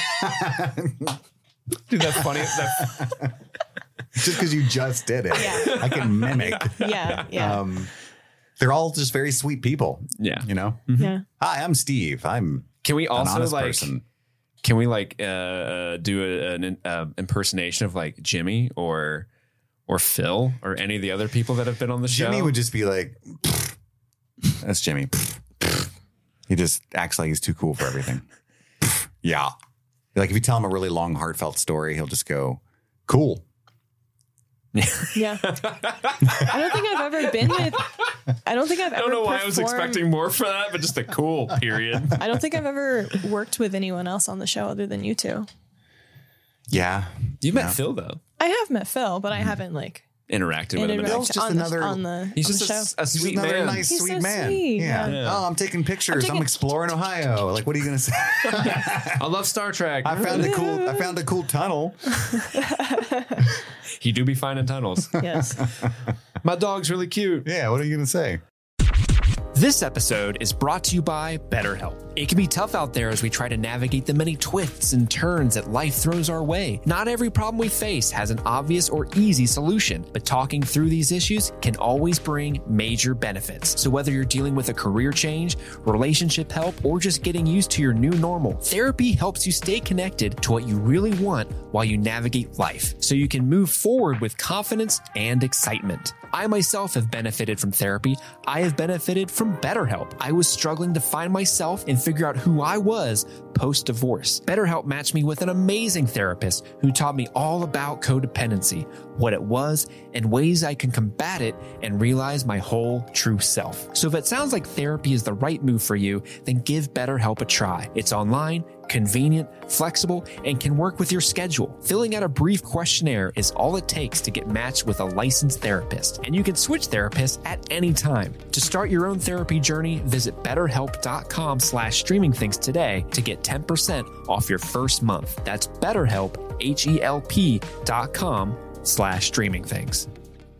dude, that's funny. just because you just did it, Yeah. I can mimic. yeah. Yeah. They're all just very sweet people. Yeah. You know? yeah. Hi, I'm Steve. I'm Can we an also honest like? person. Can we like do an impersonation of like Jimmy or Phil or any of the other people that have been on the show? Jimmy would just be like, that's Jimmy. He just acts like he's too cool for everything. Yeah. Like if you tell him a really long, heartfelt story, he'll just go, cool. Yeah. I don't think I've ever been with. I don't think I've ever. I don't know why I was performed- expecting more for that, but just a cool period. I don't think I've ever worked with anyone else on the show other than you two. Yeah. You met Yeah. Phil though. I have met Phil, but I haven't like Interacted with him. Phil's just on another- the He's on the just show. a He's sweet another man. nice, He's sweet so man. sweet, Yeah. yeah. Oh, I'm taking pictures. I'm exploring Ohio. Like, what are you going to say? I love Star Trek. I found a cool tunnel. He do be finding tunnels. Yes. My dog's really cute. Yeah. What are you going to say? This episode is brought to you by BetterHelp. It can be tough out there as we try to navigate the many twists and turns that life throws our way. Not every problem we face has an obvious or easy solution, but talking through these issues can always bring major benefits. So whether you're dealing with a career change, relationship help, or just getting used to your new normal, therapy helps you stay connected to what you really want while you navigate life, so you can move forward with confidence and excitement. I myself have benefited from therapy. I have benefited from BetterHelp. I was struggling to find myself and figure out who I was post-divorce. BetterHelp matched me with an amazing therapist who taught me all about codependency, what it was, and ways I can combat it and realize my whole true self. So if it sounds like therapy is the right move for you, then give BetterHelp a try. It's online, convenient, flexible, and can work with your schedule. Filling out a brief questionnaire is all it takes to get matched with a licensed therapist, and you can switch therapists at any time. To start your own therapy journey, visit betterhelp.com/streamingthings today to get 10% off your first month. That's BetterHelp, HELP.com/streamingthings.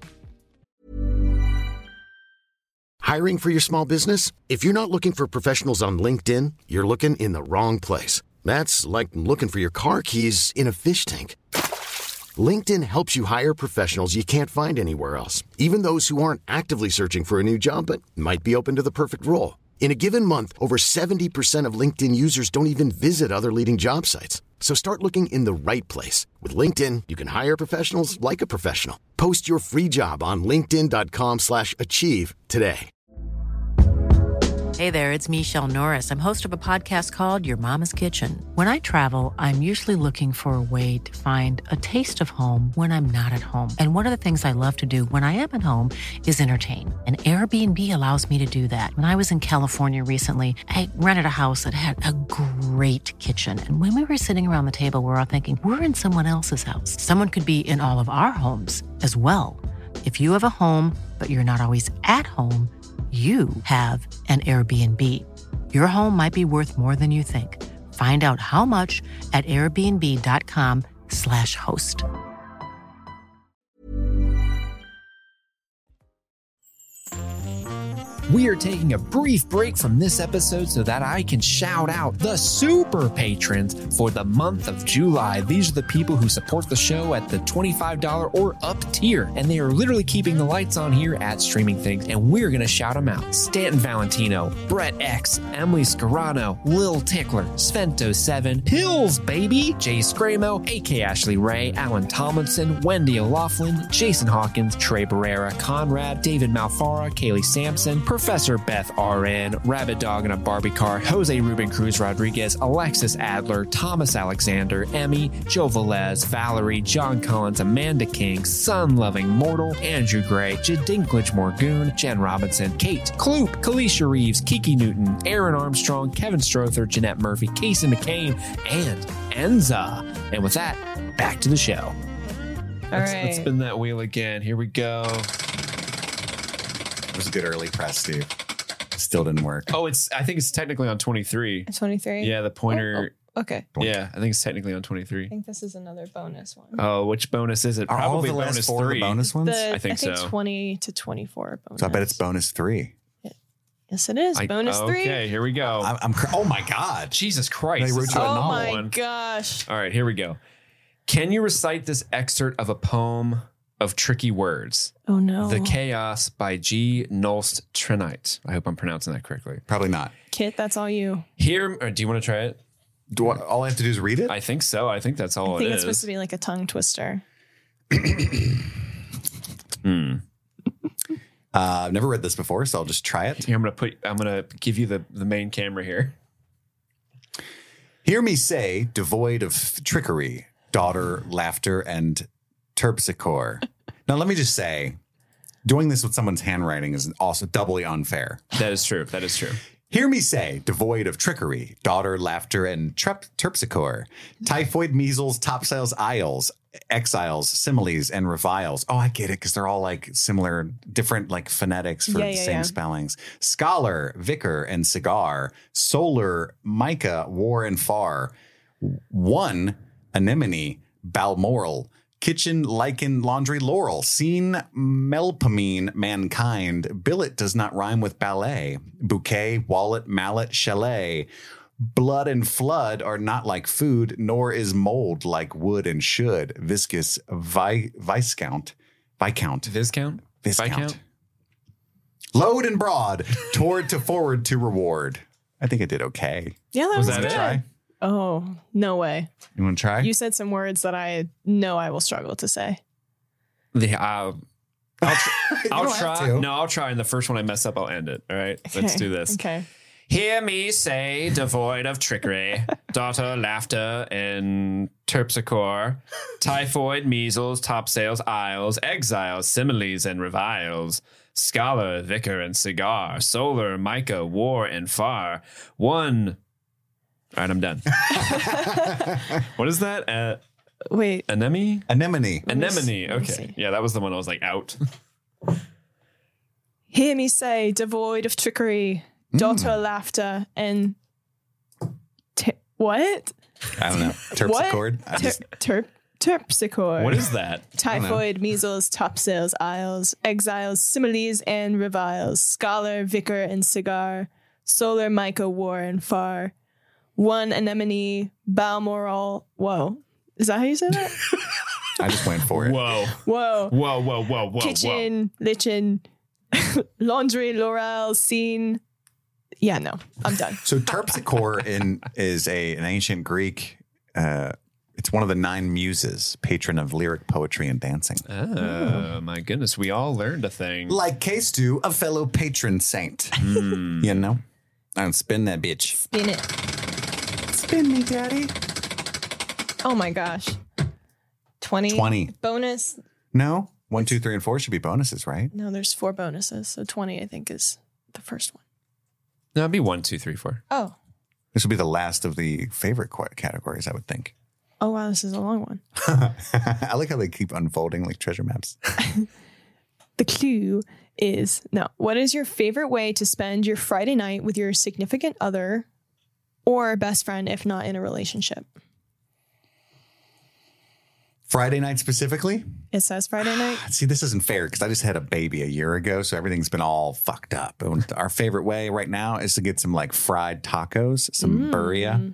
Hiring for your small business? If you're not looking for professionals on LinkedIn, you're looking in the wrong place. That's like looking for your car keys in a fish tank. LinkedIn helps you hire professionals you can't find anywhere else, even those who aren't actively searching for a new job but might be open to the perfect role. In a given month, over 70% of LinkedIn users don't even visit other leading job sites. So start looking in the right place. With LinkedIn, you can hire professionals like a professional. Post your free job on linkedin.com/achieve today. Hey there, it's Michelle Norris. I'm host of a podcast called Your Mama's Kitchen. When I travel, I'm usually looking for a way to find a taste of home when I'm not at home. And one of the things I love to do when I am at home is entertain. And Airbnb allows me to do that. When I was in California recently, I rented a house that had a great kitchen. And when we were sitting around the table, we were all thinking, we're in someone else's house. Someone could be in all of our homes as well. If you have a home, but you're not always at home, you have an Airbnb. Your home might be worth more than you think. Find out how much at airbnb.com/host. We are taking a brief break from this episode so that I can shout out the super patrons for the month of July. These are the people who support the show at the $25 or up tier, and they are literally keeping the lights on here at Streaming Things, and we're going to shout them out. Stanton Valentino, Brett X, Emily Scarano, Lil Tickler, Svento7, Hills Baby, Jay Scramo, AK Ashley Ray, Alan Tomlinson, Wendy O'Laughlin, Jason Hawkins, Trey Barrera, Conrad, David Malfara, Kaylee Sampson, Professor Beth RN, Rabbit Dog in a Barbie Car, Jose Ruben Cruz Rodriguez, Alexis Adler, Thomas Alexander, Emmy, Joe Velez, Valerie, John Collins, Amanda King, Sun Loving Mortal, Andrew Gray, Jadinklage Morgoon, Jen Robinson, Kate, Kloop, Kalisha Reeves, Kiki Newton, Aaron Armstrong, Kevin Strother, Jeanette Murphy, Casey McCain, and Enza. And with that, back to the show. Let's spin that wheel again. Here we go. It was a good early press, Steve. Still didn't work. Oh, I think it's technically on 23. 23? Yeah, the pointer. Oh, okay. Yeah, I think it's technically on 23. I think this is another bonus one. Oh, which bonus is it? Are all Probably the last bonus four 3. The bonus ones? I think so. 20 to 24 bonus. So I bet it's bonus 3. Yes, it is. Bonus 3. Okay, here we go. Oh my God. Jesus Christ. They wrote you a Oh novel my one. gosh. All right, here we go. Can you recite this excerpt of a poem of tricky words? Oh no. The Chaos by G. Nolst Trinite. I hope I'm pronouncing that correctly. Probably not. Kit, that's all you. Here, or do you want to try it? All I have to do is read it? I think so. I think that's all I think it it's is. supposed to be like a tongue twister. I've never read this before, so I'll just try it. Here, I'm gonna give you the main camera here. Hear me say, devoid of trickery, daughter, laughter, and terpsichore. Now, let me just say, doing this with someone's handwriting is also doubly unfair. That is true. That is true. Hear me say, devoid of trickery, daughter, laughter, and terpsichore, typhoid, measles, topsails, isles, exiles, similes, and reviles. Oh, I get it, because they're all like similar, different like phonetics for the same spellings. Scholar, vicar, and cigar, solar, mica, war, and far. One, anemone, balmoral, Kitchen lichen laundry laurel. Seen melpomene mankind. Billet does not rhyme with ballet. Bouquet, wallet, mallet, chalet. Blood and flood are not like food, nor is mold like wood and should. Viscous Viscount. Viscount? Load and broad. Toward to forward to reward. I think I did okay. Yeah, that was that good. it? Try? Oh, no way. You want to try? You said some words that I know I will struggle to say. I'll don't have try. to. No, I'll try. And the first one I mess up, I'll end it. All right, let's do this. Okay. Hear me say, devoid of trickery, daughter, laughter, and terpsichore, typhoid, measles, topsails, isles, exiles, similes, and reviles, scholar, vicar, and cigar, solar, mica, war, and far. One. All right, I'm done. What is that? Wait. Anemone? Anemone. Anemone. let me Okay. see. Yeah, that was the one I was like out. Hear me say, devoid of trickery, daughter, laughter, and what? I don't know. Terpsichord. Terpsichore. What is that? Typhoid, measles, topsails, isles, exiles, similes, and reviles, scholar, vicar, and cigar, solar, mica, war, and far. One anemone, Balmoral. Whoa. Is that how you say that? I just went for it. Whoa. Whoa. Whoa, whoa, whoa, whoa, Kitchen, lichen, laundry, laurel, scene. Yeah, no, I'm done. So terpsichore is an ancient Greek. It's one of the 9 muses, patron of lyric poetry and dancing. Oh, my goodness. We all learned a thing. Like case to a fellow patron saint. You know? I don't spin that bitch. Spin it. Spin me, daddy. Oh my gosh. 20. 20. Bonus. No? 1, 2, 3, and 4 should be bonuses, right? No, there's 4 bonuses. So 20, I think, is the first one. No, it'd be 1, 2, 3, 4. Oh. This will be the last of the favorite categories, I would think. Oh, wow. This is a long one. I like how they keep unfolding like treasure maps. The clue is what is your favorite way to spend your Friday night with your significant other or best friend if not in a relationship? Friday night specifically? It says Friday night. See, this isn't fair because I just had a baby a year ago, so everything's been all fucked up. And our favorite way right now is to get some like fried tacos, some birria,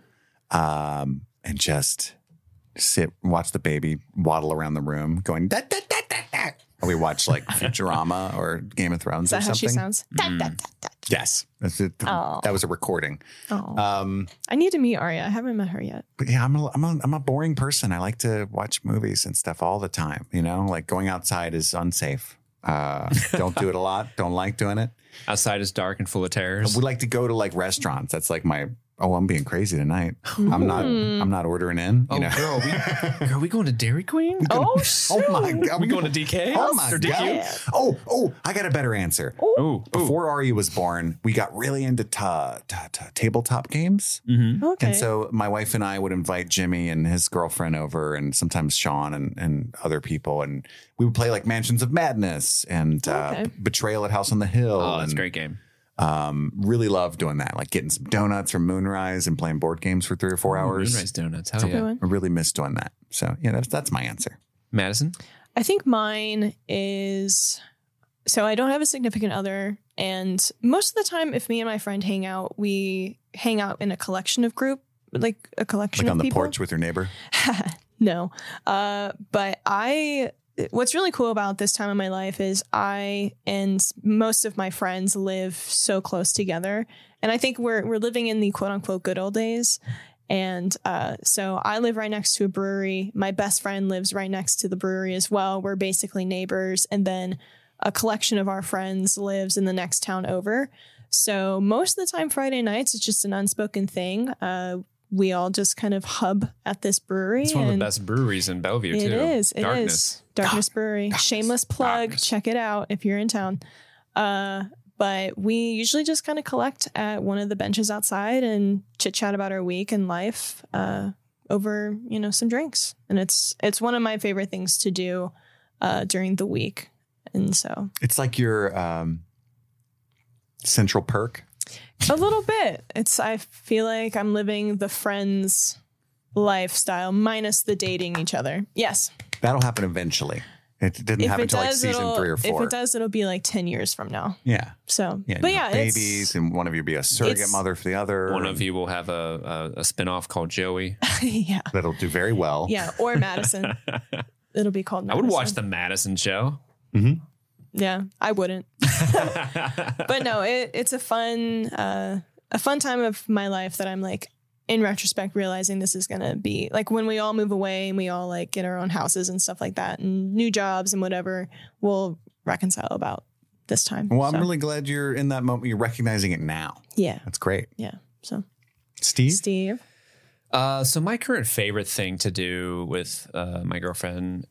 and just sit, watch the baby waddle around the room going da da da da da. Or we watch like Futurama or Game of Thrones Is that or how something. she sounds? Da, da, da, da. Yes, that's it. That was a recording. Oh. I need to meet Arya. I haven't met her yet. But yeah, I'm a boring person. I like to watch movies and stuff all the time. You know, like going outside is unsafe. Don't do it a lot. Don't like doing it. Outside is dark and full of terrors. We like to go to like restaurants. That's like my. Oh, I'm being crazy tonight. I'm not ordering in. You know? Girl, we going to Dairy Queen? Oh, shoot. Oh my god. We going to DK? Oh my Or god. DQ? Oh, I got a better answer. Ooh. Before Arya was born, we got really into tabletop games. Okay. And so my wife and I would invite Jimmy and his girlfriend over, and sometimes Sean and other people. And we would play like Mansions of Madness and Betrayal at House on the Hill. Oh, that's and a great game. really love doing that, like getting some donuts from Moonrise and playing board games for 3 or 4 hours. Moonrise donuts. Hell Good yeah. one. I really miss doing that. So yeah, that's my answer. Madison? I think mine is, so I don't have a significant other. And most of the time, if me and my friend hang out, we hang out in a collection of like a collection Like of on the people. porch with your neighbor. No. But what's really cool about this time of my life is I and most of my friends live so close together. And I think we're living in the quote unquote good old days. And so I live right next to a brewery. My best friend lives right next to the brewery as well. We're basically neighbors. And then a collection of our friends lives in the next town over. So most of the time, Friday nights, it's just an unspoken thing. We all just kind of hub at this brewery. It's one of the best breweries in Bellevue, too. It is. Darkness. Darkness Brewery. Shameless plug. Darkness. Check it out if you're in town. But we usually just kind of collect at one of the benches outside and chit chat about our week and life over, some drinks. And it's one of my favorite things to do during the week. And so It's like your central perk. a little bit. I feel like I'm living the friends lifestyle minus the dating each other. Yes. That'll happen eventually. It didn't happen until like season 3 or 4. If it does, it'll be like 10 years from now. Yeah. So, Yeah. but yeah, babies, and one of you be a surrogate mother for the other. One of you will have a spinoff called Joey. yeah. That'll do very well. Yeah. Or Madison. It'll be called Madison. I would watch the Madison show. Mm-hmm. Yeah, I wouldn't. But no, it's a fun time of my life that I'm like, in retrospect, realizing this is going to be like when we all move away and we all like get our own houses and stuff like that and new jobs and whatever, we'll reconcile about this time. Well, I'm really glad you're in that moment. You're recognizing it now. Yeah. That's great. Yeah. So Steve. So my current favorite thing to do with my girlfriend,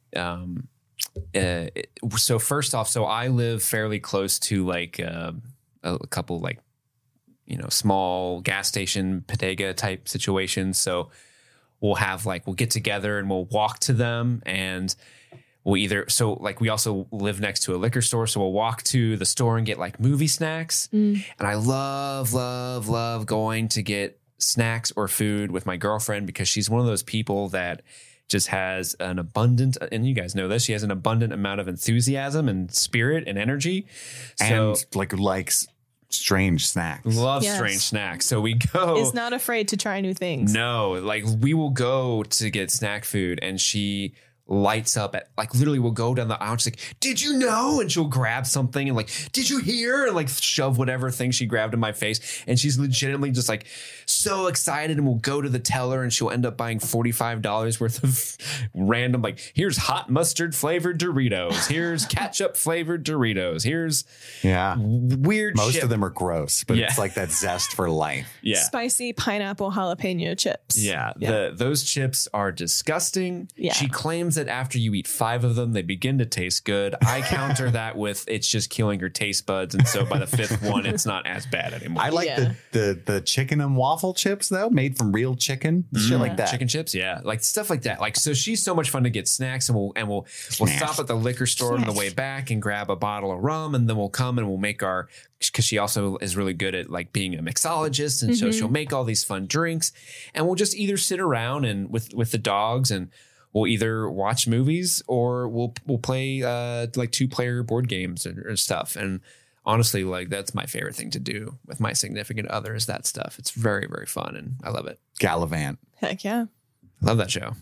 so first off, so I live fairly close to like a couple like, small gas station bodega type situations. So we'll get together and we'll walk to them, and we also live next to a liquor store. So we'll walk to the store and get like movie snacks. And I love going to get snacks or food with my girlfriend because she's one of those people that just has an abundant, and you guys know this, she has an abundant amount of enthusiasm and spirit and energy. So, and likes strange snacks. Loves strange snacks. So we go. Is not afraid to try new things. No, like we will go to get snack food, and she lights up at like literally we'll go down the aisle. She's like, "Did you know?" And she'll grab something and like, "Did you hear?" And like shove whatever thing she grabbed in my face. And she's legitimately just like so excited, and we'll go to the teller and she'll end up buying $45 worth of random, like, here's hot mustard flavored Doritos. Here's ketchup flavored Doritos. Here's weird Most shit. of them are gross, but it's like that zest for life. Yeah. Spicy pineapple jalapeno chips. Yeah. Those chips are disgusting. Yeah. She claims that after you eat 5 of them, they begin to taste good. I counter that with it's just killing her taste buds. And so by the 5th one, it's not as bad anymore. I like the chicken and waffle chips, though, made from real chicken. Shit like that. Chicken chips, yeah. Like stuff like that. Like, so she's so much fun to get snacks, and we'll stop at the liquor store on the way back and grab a bottle of rum, and then we'll come and we'll make because she also is really good at like being a mixologist, and so she'll make all these fun drinks, and we'll just either sit around and with the dogs, and we'll either watch movies or we'll play like 2-player board games or stuff. And honestly, like that's my favorite thing to do with my significant other is that stuff. It's very, very fun, and I love it. Gallivant. Heck yeah. Love that show.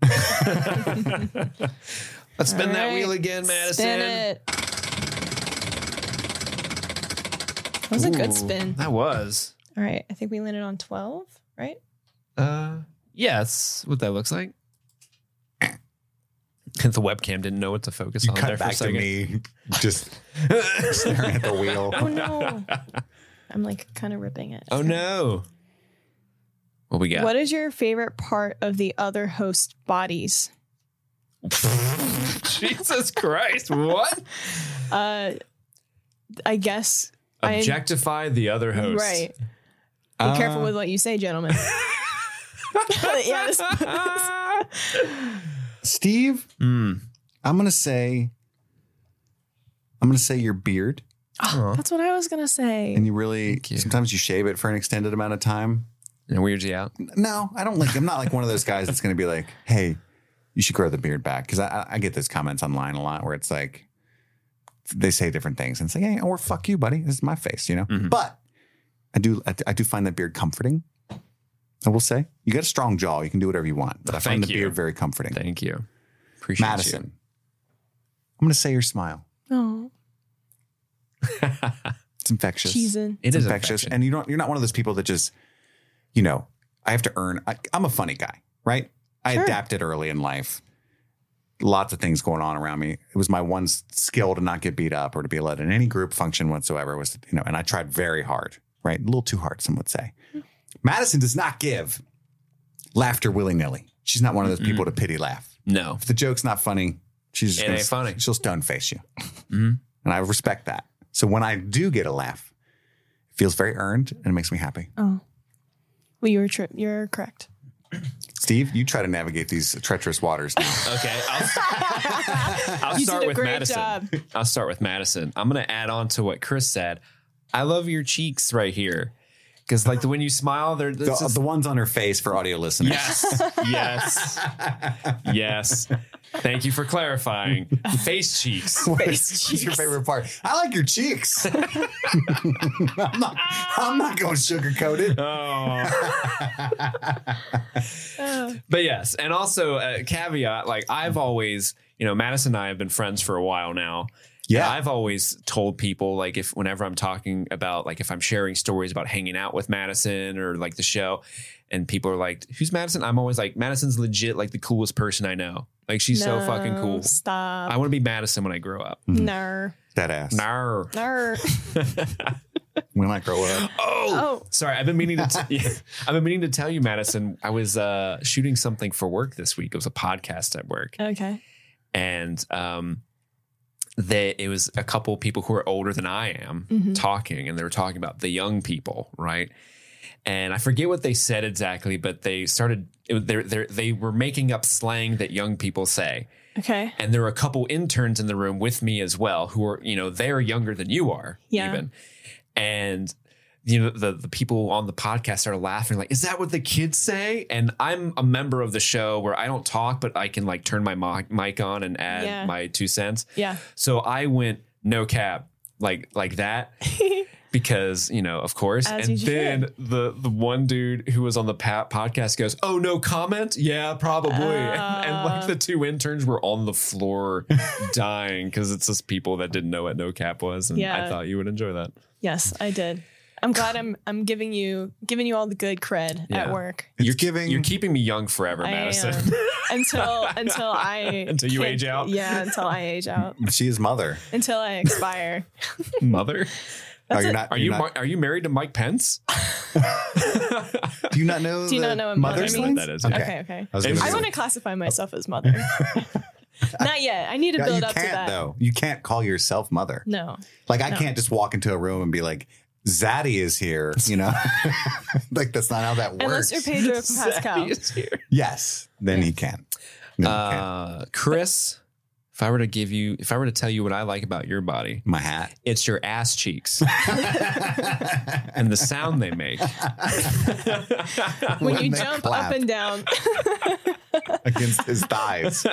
Let's spin that wheel again, Madison. Spin it. That was a good spin. That was. All right. I think we landed on 12, right? Yeah, that's what that looks like. The webcam didn't know what to focus on. Cut there back for a to second. me, just staring at the wheel. Oh, no. I'm like kind of ripping it. Oh, no. What we got? What is your favorite part of the other host bodies? Jesus Christ. What? I guess. Objectify the other host. Right. Be careful with what you say, gentlemen. Yes. Steve, I'm gonna say your beard. Oh, that's what I was gonna say. And you really sometimes you shave it for an extended amount of time. And it weirds you out. No, I don't like. I'm not like one of those guys that's gonna be like, "Hey, you should grow the beard back." Because I get those comments online a lot where it's like they say different things and say, "Hey, or fuck you, buddy. This is my face," you know. Mm-hmm. But I do find that beard comforting. I will say you got a strong jaw. You can do whatever you want. But I find the beard very comforting. Thank you. Appreciate Madison, you. I'm going to say your smile. Oh, it's infectious. Cheesing. It's infectious. And you're not one of those people that just, I have to earn. I'm a funny guy, right? I adapted early in life. Lots of things going on around me. It was my one skill to not get beat up or to be let in any group function whatsoever was, and I tried very hard, right? A little too hard, some would say. Madison does not give laughter willy-nilly. She's not one of those people to pity laugh. No. If the joke's not funny, she's just ain't funny. She'll stone face you. And I respect that. So when I do get a laugh, it feels very earned and it makes me happy. Oh. Well, you're correct. Steve, you try to navigate these treacherous waters now. Okay. I'll You start did a with great Madison. job. I'll start with Madison. I'm going to add on to what Chris said. I love your cheeks right here. Because like when you smile, they're the ones on her face for audio listeners. Yes. Thank you for clarifying. Face cheeks. What's your favorite part? I like your cheeks. I'm not going sugarcoat it. But yes, and also a caveat, like I've always, Madison and I have been friends for a while now. Yeah. And I've always told people, like, whenever I'm talking about, like, if I'm sharing stories about hanging out with Madison or like the show, and people are like, who's Madison? I'm always like, Madison's legit like the coolest person I know. Like, she's so fucking cool. Stop. I want to be Madison when I grow up. Nar. That ass. Nar. Nar. When I grow up. Oh, sorry. I've been meaning to tell you, Madison. I was shooting something for work this week. It was a podcast at work. Okay. And it was a couple people who are older than I am talking, and they were talking about the young people, right? And I forget what they said exactly, but they started. They were making up slang that young people say. Okay. And there were a couple interns in the room with me as well, who are they're younger than you are, even. And the people on the podcast started laughing, like, is that what the kids say? And I'm a member of the show where I don't talk, but I can like turn my mic on and add my 2 cents. Yeah. So I went no cap like that because, of course. As and you then should. the one dude who was on the podcast goes, oh, no comment? Yeah, probably. And like the 2 interns were on the floor dying because it's just people that didn't know what no cap was. And I thought you would enjoy that. Yes, I did. I'm glad I'm giving you all the good cred at work. You're keeping me young forever, Madison. Until I until you age out. Yeah, until I age out. She is mother. Until I expire. Mother? Are you married to Mike Pence? Do you not know? Do you not know what mother mother means? means? That is, Okay. I want to classify myself as mother. Not yet. I need to build you up to can't, that. though. You can't call yourself mother. No. Like I can't just walk into a room and be like, Zaddy is here, like that's not how that works. Unless you're Pedro Pascal. Yes, then he can. No, he can't. Chris, if I were to tell you what I like about your body, My hat. it's your ass cheeks and the sound they make. When you they jump clap up and down. against his thighs.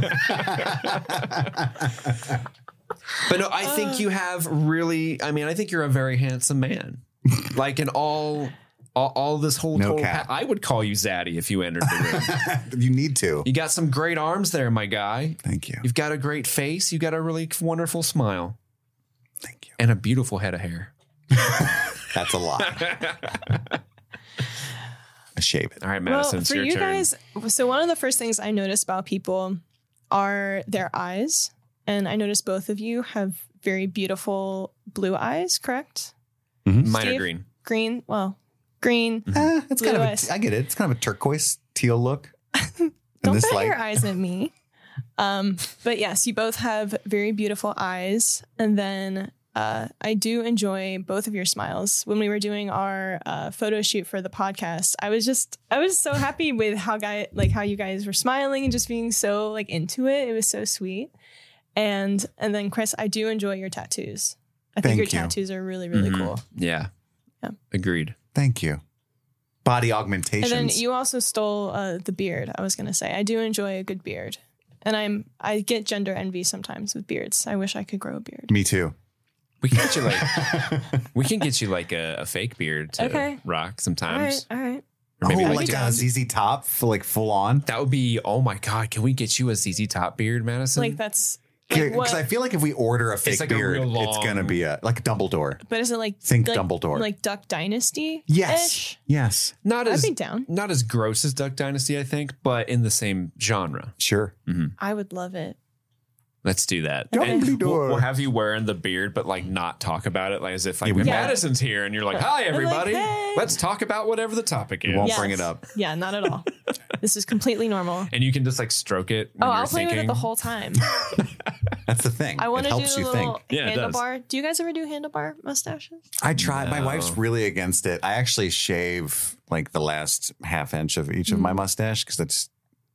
But no, I think you have I think you're a very handsome man. Like in all this whole No total cap. I would call you Zaddy if you entered the room. You need to. You got some great arms there, my guy. Thank you. You've got a great face. You got a really wonderful smile. Thank you. And a beautiful head of hair. That's a lot. I shave it. All right, Madison, Well, it's for your you turn. guys, so one of the first things I notice about people are their eyes. And I notice both of you have very beautiful blue eyes, correct? Mine are Steve? green. Green. Well, green. It's kind Blue of eyes. I get it. It's kind of a turquoise teal look. Don't this bet light. your eyes at me. But yes, you both have very beautiful eyes. And then I do enjoy both of your smiles. When we were doing our photo shoot for the podcast, I was so happy with how you guys were smiling and just being so like into it. It was so sweet. And then Chris, I do enjoy your tattoos. I think Thank your you. tattoos are really, really cool. Yeah. Yeah. Agreed. Thank you. Body augmentations. And then you also stole the beard. I was gonna say I do enjoy a good beard, and I get gender envy sometimes with beards. I wish I could grow a beard. Me too. We can get you like a fake beard to rock sometimes. All right. Or maybe Oh, like like a ZZ Top, like full on. that would be, oh my God, can we get you a ZZ Top beard, Madison? Like that's like Because I feel like if we order a fake like a beard, real it's gonna be like a Dumbledore. But is it like Dumbledore. like Duck Dynasty? Yes. Yes. not I'd as be down. not as gross as Duck Dynasty, I think, but in the same genre. Sure. I would love it. Let's do that. Dumbledore. And we'll have you wearing the beard, but like not talk about it, like as if like Yeah. Madison's here and you're like, hi everybody, hey. let's talk about whatever the topic is. We won't Yes. bring it up. Yeah, not at all. This is completely normal. And you can just like stroke it. When Oh, you're I'll play with thinking. it the whole time. That's the thing. I want It to do helps a you little think. Yeah, it does. handlebar. Do you guys ever do handlebar mustaches? I tried. My No. wife's really against it. I actually shave like the last half inch of each of my mustache because that's.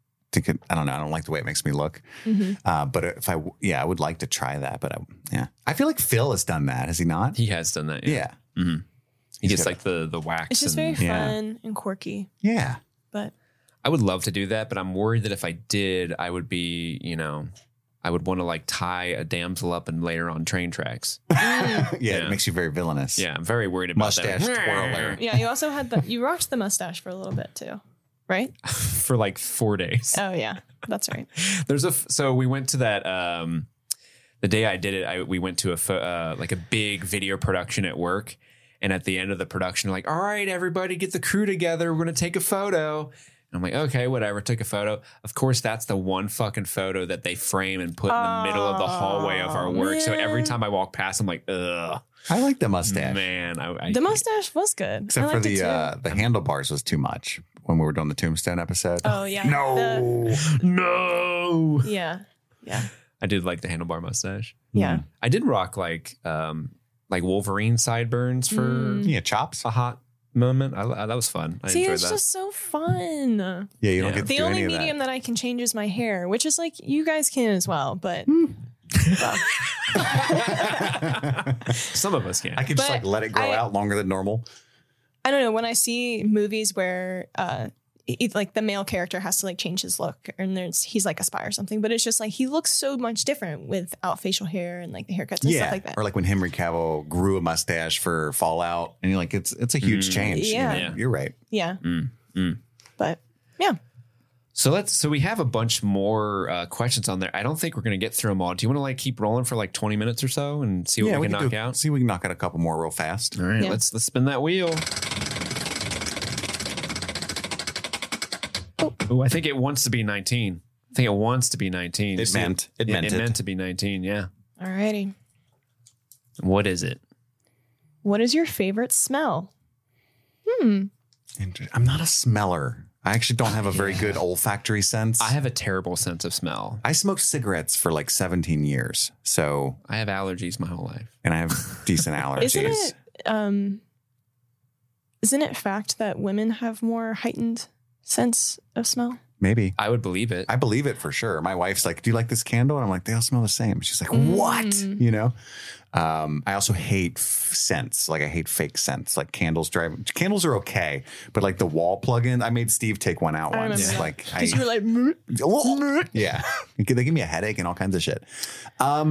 I don't know. I don't like the way it makes me look. But if I would like to try that. But I feel like Phil has done that. Has he not? He has done that. Yeah. He gets got- like the wax. It's just very Yeah. fun and quirky. Yeah. But I would love to do that, but I'm worried that if I did, I would be, I would want to like tie a damsel up and lay her on train tracks. It makes you very villainous. Yeah, I'm very worried about Mustache that. twirler. Yeah, you also had you rocked the mustache for a little bit too, right? For like 4 days. Oh yeah, that's right. So we went to that the day I did it. We went to a big video production at work, and at the end of the production, like, all right, everybody, get the crew together. We're gonna take a photo. I'm like, okay, whatever. Took a photo. Of course, that's the one fucking photo that they frame and put in the middle of the hallway of our work. So every time I walk past, I'm like, ugh. I like the mustache. Man, the mustache was good. Except for the handlebars was too much when we were doing the Tombstone episode. Oh yeah. No. Yeah. I did like the handlebar mustache. Yeah. I did rock like Wolverine sideburns for chops. a hot moment. That was fun. I enjoyed it's that. just so fun. Yeah, you don't get to The do only any of medium that I can change is my hair, which is like you guys can as well, but Some of us can. I can just But like let it grow out longer than normal. I don't know. When I see movies where like the male character has to like change his look and he's like a spy or something, but it's just like he looks so much different without facial hair and like the haircuts and stuff like that. Or like when Henry Cavill grew a mustache for Fallout, and you're like, it's a huge change. Yeah. You know? You're right. Yeah. But yeah. So we have a bunch more questions on there. I don't think we're going to get through them all. Do you want to like keep rolling for like 20 minutes or so and see what we can knock out? See if we can knock out a couple more real fast. All right, Yeah. let's spin that wheel. Oh, I think it wants to be 19. I think it wants to be 19. It meant to be 19. Yeah. Alrighty. What is it? What is your favorite smell? I'm not a smeller. I actually don't have a very good olfactory sense. I have a terrible sense of smell. I smoked cigarettes for like 17 years. So I have allergies my whole life. and I have decent allergies. Isn't it fact that women have more heightened sense of smell? Maybe. I would believe it. I believe it for sure. My wife's like, do you like this candle? And I'm like, they all smell the same. She's like, what? You know? I also hate scents. Like I hate fake scents. Like candles are okay. But like the wall plug-in, I made Steve take one out I once. remember that. Like Because you were like, yeah. They give me a headache and all kinds of shit. I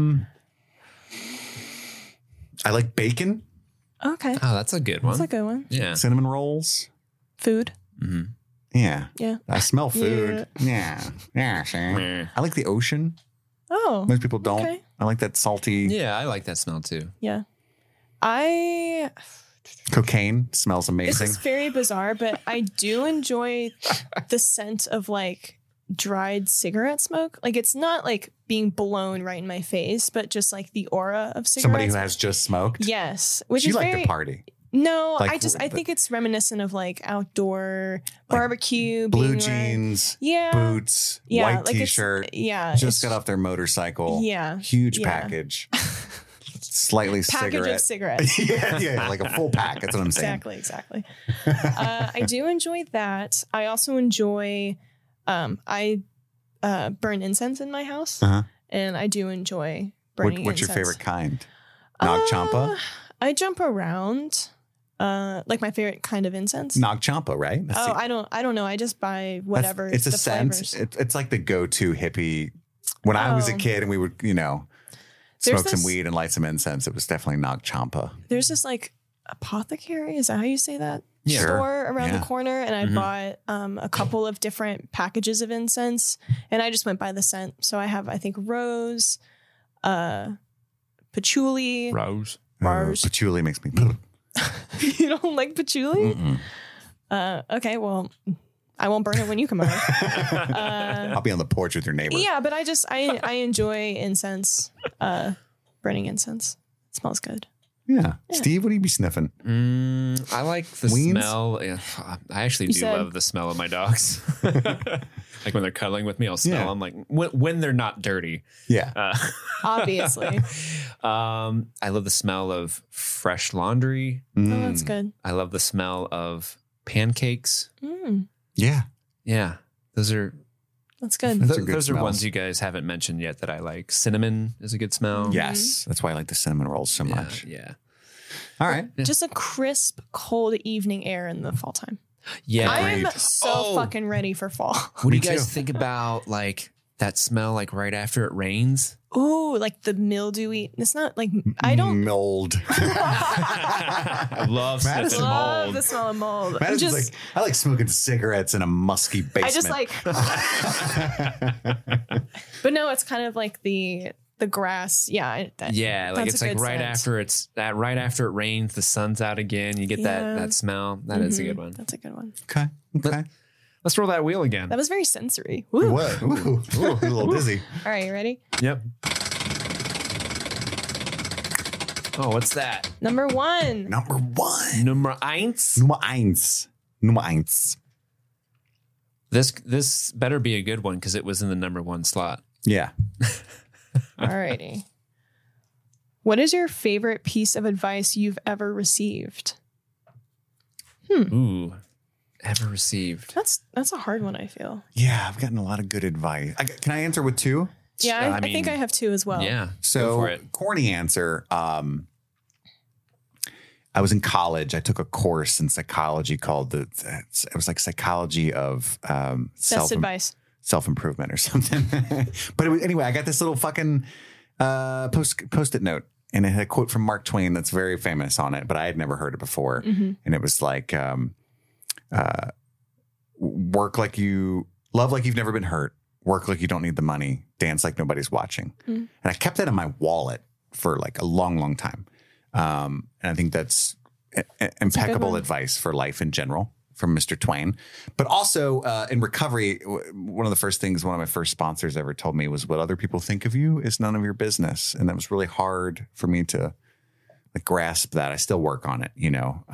like bacon, okay. Oh, that's a good one. That's a good one. Yeah. cinnamon rolls. Food. Yeah. Yeah. I smell food. Yeah. Sure. Meh. I like the ocean. Oh. Most people don't. Okay. I like that salty Yeah, I like that smell too. Yeah. cocaine. Smells This amazing. is very bizarre, but I do enjoy the scent of like dried cigarette smoke. Like it's not like being blown right in my face, but just like the aura of cigarettes. Somebody who has just smoked. Yes, which She is liked very to party. No, Like, I think it's reminiscent of like outdoor barbecue, Blue being jeans, Yeah. boots, Yeah, white like it's- t-shirt. yeah, Just it's- got off their motorcycle. Yeah, Huge yeah. package. Slightly package cigarette. of cigarettes. yeah, like a full pack. That's what I'm saying. Exactly. I do enjoy that. I also enjoy. I burn incense in my house, and I do enjoy burning. What's your incense. favorite kind? Nag Champa? I jump around. Like my favorite kind of incense. Nag Champa, right? That's Oh, the- I don't know. I just buy whatever. It's a the scent. flavors. It's like the go-to hippie. When I was a Oh. kid and we would, There's smoke some this- weed and light some incense, it was definitely Nag Champa. There's this like apothecary. Is that how you say that? Yeah. Sure. Store around Yeah. the corner, and I bought a couple of different packages of incense, and I just went by the scent. So I have, I think, rose, patchouli. Rose. Rose. Patchouli makes me. You don't like patchouli? Mm-mm. Okay, well, I won't burn it when you come over. I'll be on the porch with your neighbor. Yeah, but I enjoy incense, burning incense. It smells good. Yeah. Steve, what do you be sniffing? I like the Weens? smell. Yeah, I actually You do said- love the smell of my dogs. Like when they're cuddling with me, I'll smell Yeah. them. Like when they're not dirty. Yeah. Obviously. I love the smell of fresh laundry. Oh, that's good. I love the smell of pancakes. Yeah. Yeah, those are That's good. Those are good those are smells. ones you guys haven't mentioned yet that I like. Cinnamon is a good smell. Yes. That's why I like the cinnamon rolls so much. Yeah. All right. Just a crisp, cold evening air in the fall time. Yeah. I'm so fucking ready for fall. What do you Me guys too. think about like that smell like right after it rains? Ooh, like the mildewy. It's not like I don't mold. I love Madison sniffing love mold. the smell of mold. Madison's Just, like, I like smoking cigarettes in a musky basement. I just like, but no, it's kind of like the grass. Yeah, Yeah, like that's it's a like good right scent. after it rains, the sun's out again. You get Yeah. that smell. That is a good one. That's a good one. Okay. Let's roll that wheel again. That was very sensory. Woo. What? Ooh, a little dizzy. All right, you ready? Yep. Oh, what's that? Number 1. Number 1. Nummer eins. Nummer eins. Nummer eins. This better be a good one because it was in the number 1 slot. Yeah. All righty. What is your favorite piece of advice you've ever received? Ooh, ever received? That's a hard one, I feel. Yeah, I've gotten a lot of good advice. Can I answer with 2? Yeah, I mean, think I have 2 as well. Yeah. Go So for it. corny answer. I was in college. I took a course in psychology called it was like psychology of Best advice. self-improvement or something. But anyway, I got this little fucking post-it note, and it had a quote from Mark Twain that's very famous on it, but I had never heard it before. Mm-hmm. And it was like, love like you've never been hurt, work like you don't need the money, dance like nobody's watching. And I kept that in my wallet for like a long, long time. And I think that's impeccable advice for life in general from Mr. Twain. But also in recovery, one of the first things one of my first sponsors ever told me was, what other people think of you is none of your business. And that was really hard for me to like grasp that. I still work on it, you know.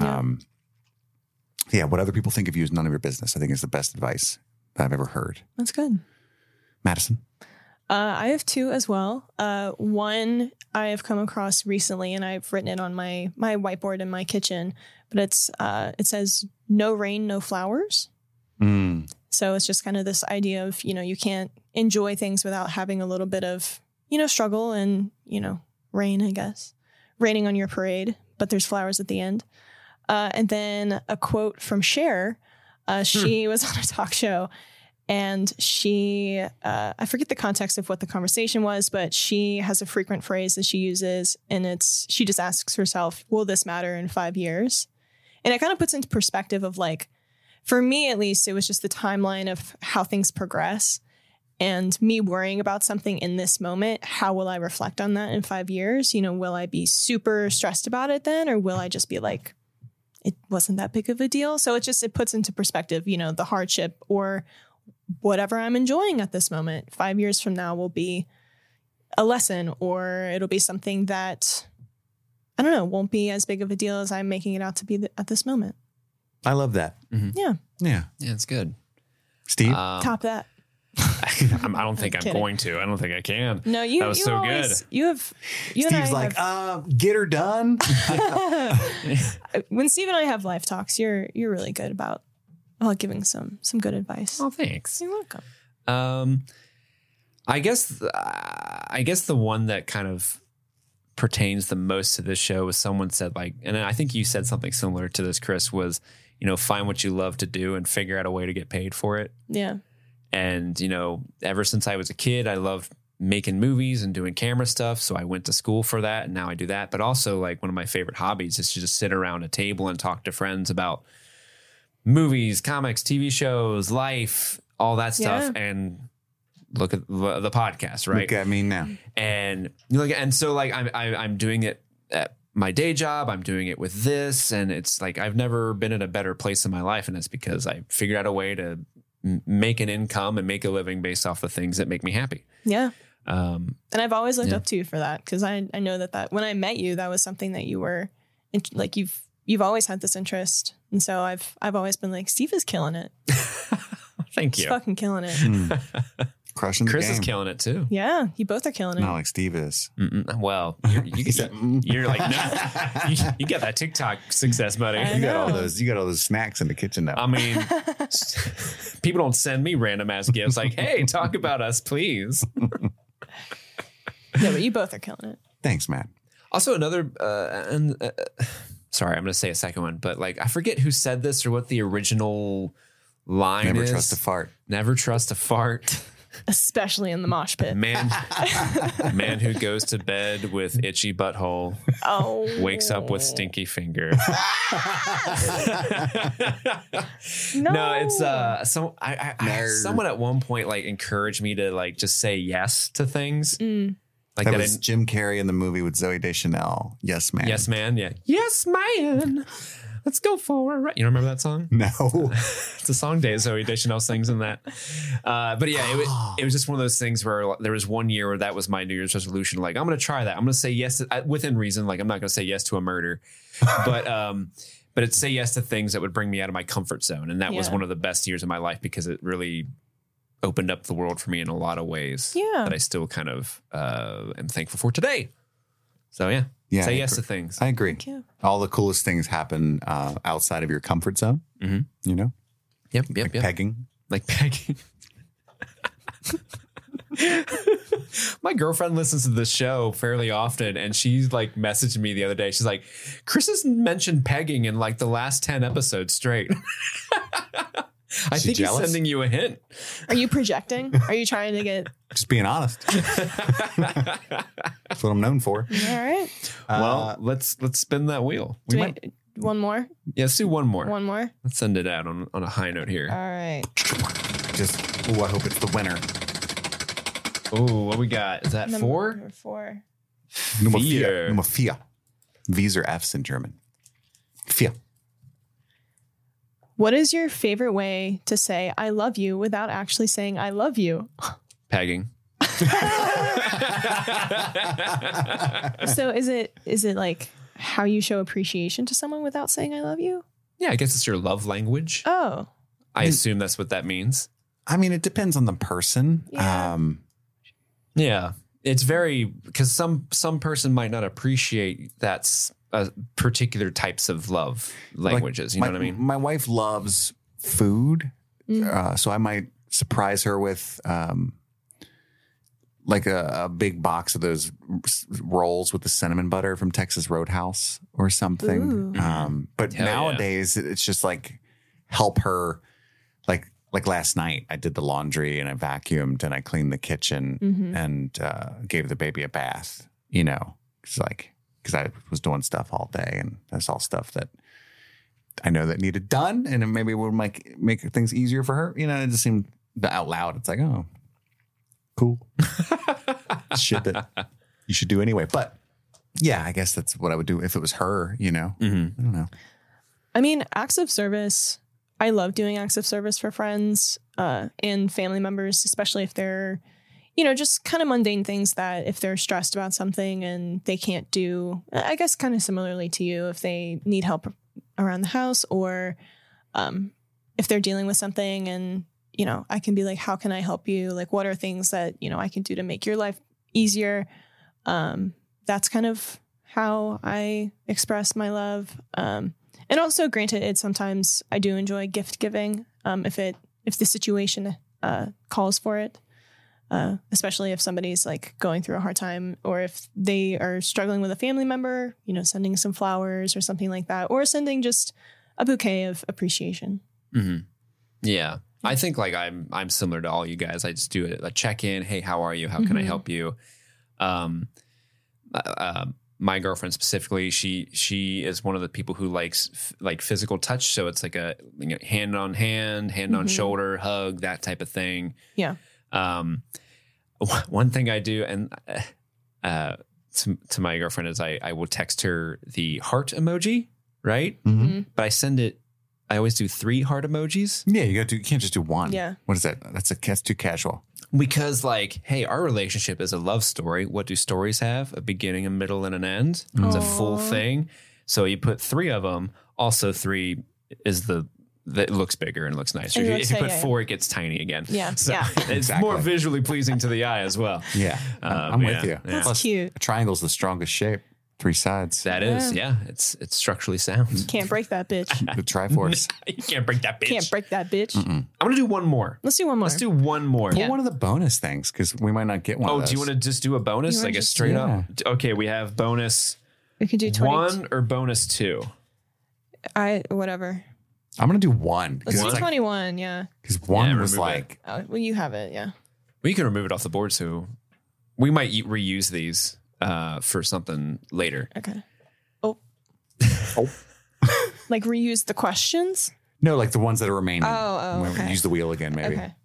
Yeah, what other people think of you is none of your business, I think is the best advice that I've ever heard. That's good. Madison? I have 2 as well. One I have come across recently, and I've written it on my whiteboard in my kitchen. But it says, "No rain, no flowers." So it's just kind of this idea of, you know, you can't enjoy things without having a little bit of, you know, struggle and, you know, rain, I guess, raining on your parade. But there's flowers at the end. And then a quote from Cher. She was on a talk show. And she, I forget the context of what the conversation was, but she has a frequent phrase that she uses, and she just asks herself, will this matter in 5 years? And it kind of puts into perspective of like, for me at least, it was just the timeline of how things progress and me worrying about something in this moment. How will I reflect on that in 5 years? You know, will I be super stressed about it then? Or will I just be like, it wasn't that big of a deal? So it puts into perspective, you know, the hardship or whatever I'm enjoying at this moment 5 years from now will be a lesson, or it'll be something that, I don't know, won't be as big of a deal as I'm making it out to be at this moment. I love that. Yeah. Yeah. Yeah, it's good. Steve? Top that. I don't think I'm Kidding. going to. I don't think I can. No, you. That was you so always, good. You Steve's and I like, have, get her done. when Steve and I have life talks, you're really good about giving some good advice. Oh, thanks. You're welcome. I guess the one that kind of pertains the most to this show was someone said like, and I think you said something similar to this, Chris, was, you know, find what you love to do and figure out a way to get paid for it. Yeah. And, you know, ever since I was a kid, I loved making movies and doing camera stuff. So I went to school for that, and now I do that. But also, like, one of my favorite hobbies is to just sit around a table and talk to friends about movies, comics, TV shows, life, all that stuff. Yeah. And look at the podcast, right? Look at me now. And and so like I'm doing it at my day job. I'm doing it with this, and it's like I've never been in a better place in my life, and it's because I figured out a way to make an income and make a living based off the things that make me happy. Yeah. And I've always looked Yeah. up to you for that, because I know that when I met you, that was something that you were like, you've always had this interest, and so I've always been like, Steve is killing it. Thank He's you. fucking killing it. Crushing the Chris game. is killing it too. Yeah, you both are killing it. Not like Steve is. Well, you're like, no, you got that TikTok success, buddy. I You got all know. those snacks in the kitchen now. I mean, people don't send me random ass gifts like, hey, talk about us, please. No, but you both are killing it. Thanks, Matt. Also, another, sorry, I'm going to say a second one, but like, I forget who said this or what the original line Never is. trust a fart. Never trust a fart. Especially in the mosh pit. Man who goes to bed with itchy butthole wakes up with stinky finger. No, it's so I someone at one point like encouraged me to like just say yes to things. Like that was Jim Carrey in the movie with Zooey Deschanel. Yes, man. Yes, man. Yeah. Yes, man. Let's go forward. You don't remember that song? No. It's a song Zooey Deschanel sings in that. But yeah, it was just one of those things where there was one year where that was my New Year's resolution. Like, I'm going to try that. I'm going to say yes within reason. Like, I'm not going to say yes to a murder, but it's say yes to things that would bring me out of my comfort zone. And that was one of the best years of my life because it really opened up the world for me in a lot of ways that I still kind of am thankful for today. So yeah. Say yes to things. I agree. All the coolest things happen outside of your comfort zone. You know? Yep. Pegging. Like pegging. My girlfriend listens to this show fairly often, and she's like messaged me the other day. She's like, Chris has mentioned pegging in like the last 10 episodes straight. I think he's sending you a hint. Are you projecting? Are you trying to get... Just being honest. That's what I'm known for. All right. Well, let's spin that wheel. One more? Yeah, let's do one more. One more? Let's send it out on a high note here. All right. I hope it's the winner. Oh, what we got? Is that four? Number 4. Nummer 4. V's are F's in German. 4. What is your favorite way to say I love you without actually saying I love you? Pegging. So is it like how you show appreciation to someone without saying I love you? Yeah, I guess it's your love language. Oh. I assume that's what that means. I mean, it depends on the person. Yeah. Yeah. It's very, because some person might not appreciate that particular types of love languages. You know what I mean? My wife loves food. So I might surprise her with like a big box of those rolls with the cinnamon butter from Texas Roadhouse or something. But nowadays it's just like help her. Like last night I did the laundry and I vacuumed and I cleaned the kitchen and gave the baby a bath, you know, because I was doing stuff all day and that's all stuff that I know that needed done and it maybe would make things easier for her. You know, it just seemed out loud. It's like, oh, cool. Shit that you should do anyway. But yeah, I guess that's what I would do if it was her, you know. I don't know. I mean, acts of service. I love doing acts of service for friends and family members, especially if they're, you know, just kind of mundane things that if they're stressed about something and they can't do, I guess kind of similarly to you, if they need help around the house or if they're dealing with something and, you know, I can be like, how can I help you? Like, what are things that, you know, I can do to make your life easier? That's kind of how I express my love. And also, granted, it's sometimes I do enjoy gift giving if the situation calls for it, especially if somebody's like going through a hard time or if they are struggling with a family member, you know, sending some flowers or something like that, or sending just a bouquet of appreciation. Yeah, I think like I'm similar to all you guys. I just do a check in. Hey, how are you? How can I help you? My girlfriend specifically, she is one of the people who likes like physical touch. So it's like a hand on hand, hand on shoulder, hug, that type of thing. Yeah. One thing I do, and to my girlfriend is I will text her the heart emoji, right? But I always do 3 heart emojis. Yeah, you can't just do one. Yeah. What is that? That's too casual. Because like, hey, our relationship is a love story. What do stories have? A beginning, a middle, and an end. It's a full thing. So you put 3 of them. Also 3 is that looks bigger and looks nicer. If you put 4, it gets tiny again. Yeah. So yeah. It's more visually pleasing to the eye as well. Yeah. I'm with you. That's Plus, cute. A triangle's the strongest shape. 3 sides. That is, it's structurally sound. Can't break that bitch. The Triforce. You can't break that bitch. Can't break that bitch. I'm going to do one more. Let's do one more. Let's do one more. Pull one of the bonus things because we might not get one. Oh, of do you those. want to just do a bonus? Like a straight up? Okay, we have bonus We could do 20. 1 or bonus 2. Whatever. I'm going to do one. Let's do One? 21, yeah. Because one Yeah, was remove like, Well, you have it, yeah. We can remove it off the board, so we might reuse these for something later. Okay. Oh. oh. Like reuse the questions? No, like the ones that are remaining. Oh, When we okay. use the wheel again, maybe. Okay.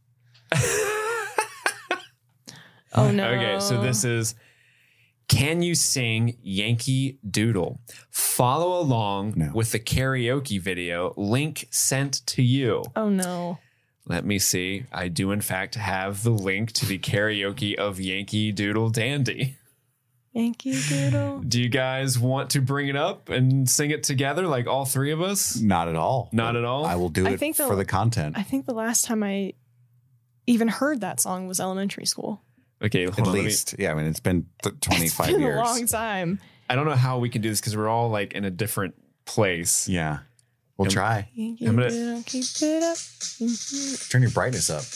Oh, no. Okay, so this is Can You Sing Yankee Doodle? Follow along with the karaoke video. Link sent to you. Oh, no. Let me see. I do, in fact, have the link to the karaoke of Yankee Doodle Dandy. Yankee Doodle. Do you guys want to bring it up and sing it together, like all three of us? Not at all. Not at all? I will do I it think for the content. I think the last time I even heard that song was elementary school. Okay, hold At on, least. Yeah, I mean, it's been 25 It's been years. a long time. I don't know how we can do this because we're all like in a different place. Yeah. We'll try. Yankee I'm gonna- Doodle, keep it up. Mhm. Turn your brightness up.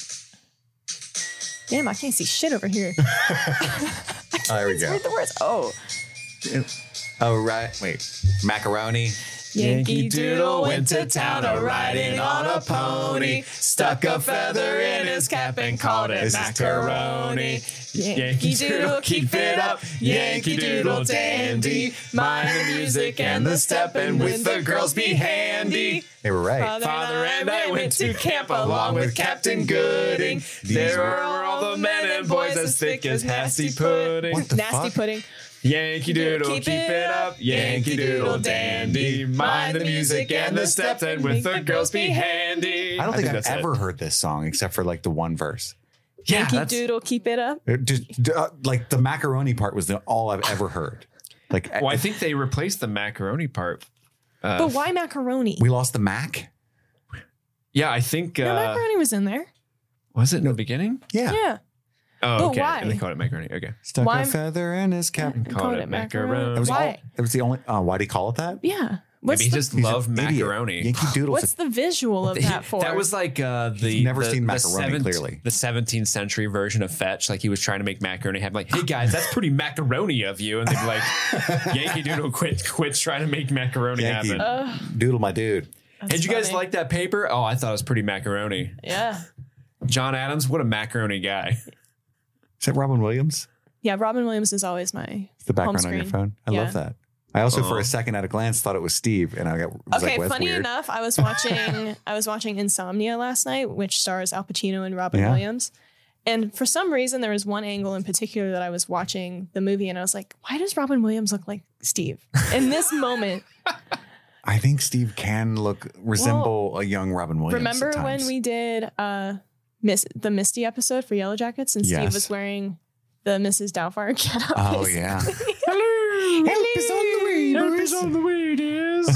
Damn, I can't see shit over here. Oh, there we go. Read the words. Oh. Oh, right. Wait. Macaroni. Yankee Doodle went to town a-riding on a pony, stuck a feather in his cap and called it This is macaroni. Yankee Doodle, keep it up. Yankee Doodle dandy. Mind the music and the step, and with the girls be handy. They were right. Father and I went to camp along with Captain Gooding. There were all the men and boys as thick as nasty pudding. What the Nasty fuck? pudding. Yankee Doodle, keep it up. Yankee Doodle dandy. Mind the music and the steps, and with the girls be handy. I don't think I've that's it. ever heard this song except for like the one verse. Yeah, Yankee that's- Doodle, keep it up. Like the macaroni part was all I've ever heard. Like, Well, I think they replaced the macaroni part. But why macaroni? we lost the Mac. Yeah, I think. No, macaroni was in there. Was it in the beginning? Yeah. Yeah. Oh, But okay. why? And they called it macaroni. Okay. Stuck Why- a feather in his cap. Called it macaroni. That was Why? That was the only. Why did he call it that? Yeah. What's Maybe he the, just He's an loved idiot. macaroni. Yankee Doodle. what's the visual of that for? That was like the never the, seen the macaroni, clearly. the 17th century version of Fetch. Like he was trying to make macaroni happen. Like, hey guys, that's pretty macaroni of you. And they'd be like, Yankee Doodle quit trying to make macaroni Yankee happen. Doodle, my dude. Did you guys funny. like that paper? Oh, I thought it was pretty macaroni. Yeah. John Adams, what a macaroni guy. Is that Robin Williams? Yeah, Robin Williams is always my It's the home background on your screen. phone. I Yeah. love that. I also, for Oh. a second at a glance, thought it was Steve, and I was Okay, like, well, that's funny weird. enough, I was watching Insomnia last night, which stars Al Pacino and Robin Yeah. Williams. And for some reason, there was one angle in particular that I was watching the movie, and I was like, why does Robin Williams look like Steve? In this moment, I think Steve can resemble a young Robin Williams. remember at when times. we did the Misty episode for Yellow Jackets, and Steve Yes. was wearing the Mrs. Doubtfire getup? Oh yeah. Help is on the way, Help boys. is on the way, dears.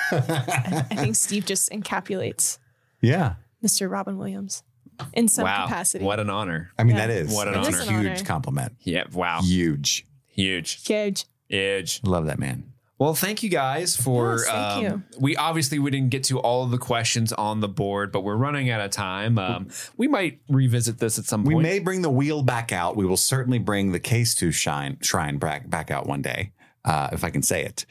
I think Steve just encapsulates Yeah. Mr. Robin Williams in some Wow. capacity. What an honor. I mean, Yeah. that is What an that's honor. a It is an huge honor. compliment. Yeah. Wow. Huge. Huge. Huge. Huge. Love that man. Well, thank you guys for. Yes, thank you. We didn't get to all of the questions on the board, but we're running out of time. We might revisit this at some We point. may bring the wheel back out. We will certainly bring the case to shrine back out one day, if I can say it.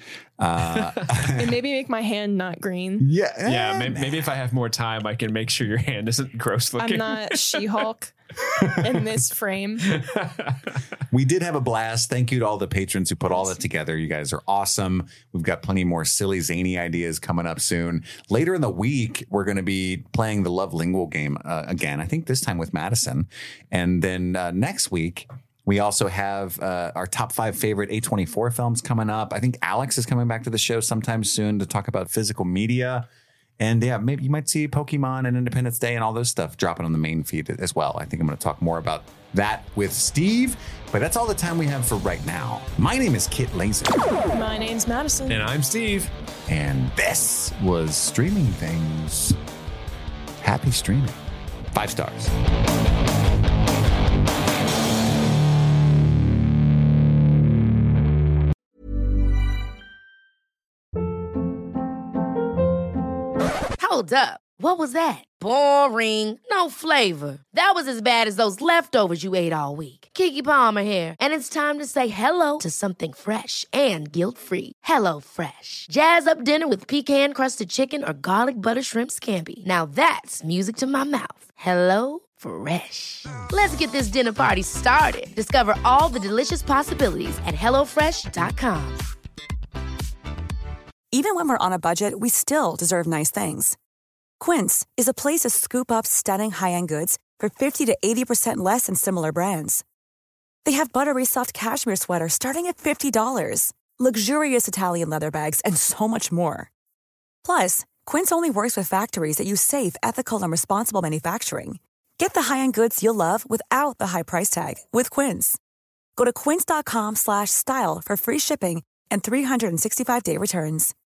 And maybe make my hand not green. Yeah. Yeah, maybe if I have more time, I can make sure your hand isn't gross looking. I'm not She-Hulk in this frame. We did have a blast. Thank you to all the patrons who put all that together. You guys are awesome. We've got plenty more silly, zany ideas coming up soon. Later in the week, we're going to be playing the Love Lingual game again. I think this time with Madison. And then next week, we also have our top 5 favorite A24 films coming up. I think Alex is coming back to the show sometime soon to talk about physical media. And yeah, maybe you might see Pokemon and Independence Day and all those stuff dropping on the main feed as well. I think I'm going to talk more about that with Steve, but that's all the time we have for right now. My name is Kit Laser, My name's Madison. And I'm Steve. and this was Streaming Things. Happy streaming. 5 stars. Hold up. What was that? Boring. No flavor. That was as bad as those leftovers you ate all week. Keke Palmer here, and it's time to say hello to something fresh and guilt-free. Hello Fresh. Jazz up dinner with pecan-crusted chicken or garlic butter shrimp scampi. Now that's music to my mouth. Hello Fresh. Let's get this dinner party started. Discover all the delicious possibilities at hellofresh.com. Even when we're on a budget, we still deserve nice things. Quince is a place to scoop up stunning high-end goods for 50 to 80% less than similar brands. They have buttery soft cashmere sweaters starting at $50, luxurious Italian leather bags, and so much more. Plus, Quince only works with factories that use safe, ethical, and responsible manufacturing. Get the high-end goods you'll love without the high price tag with Quince. Go to quince.com/style for free shipping and 365-day returns.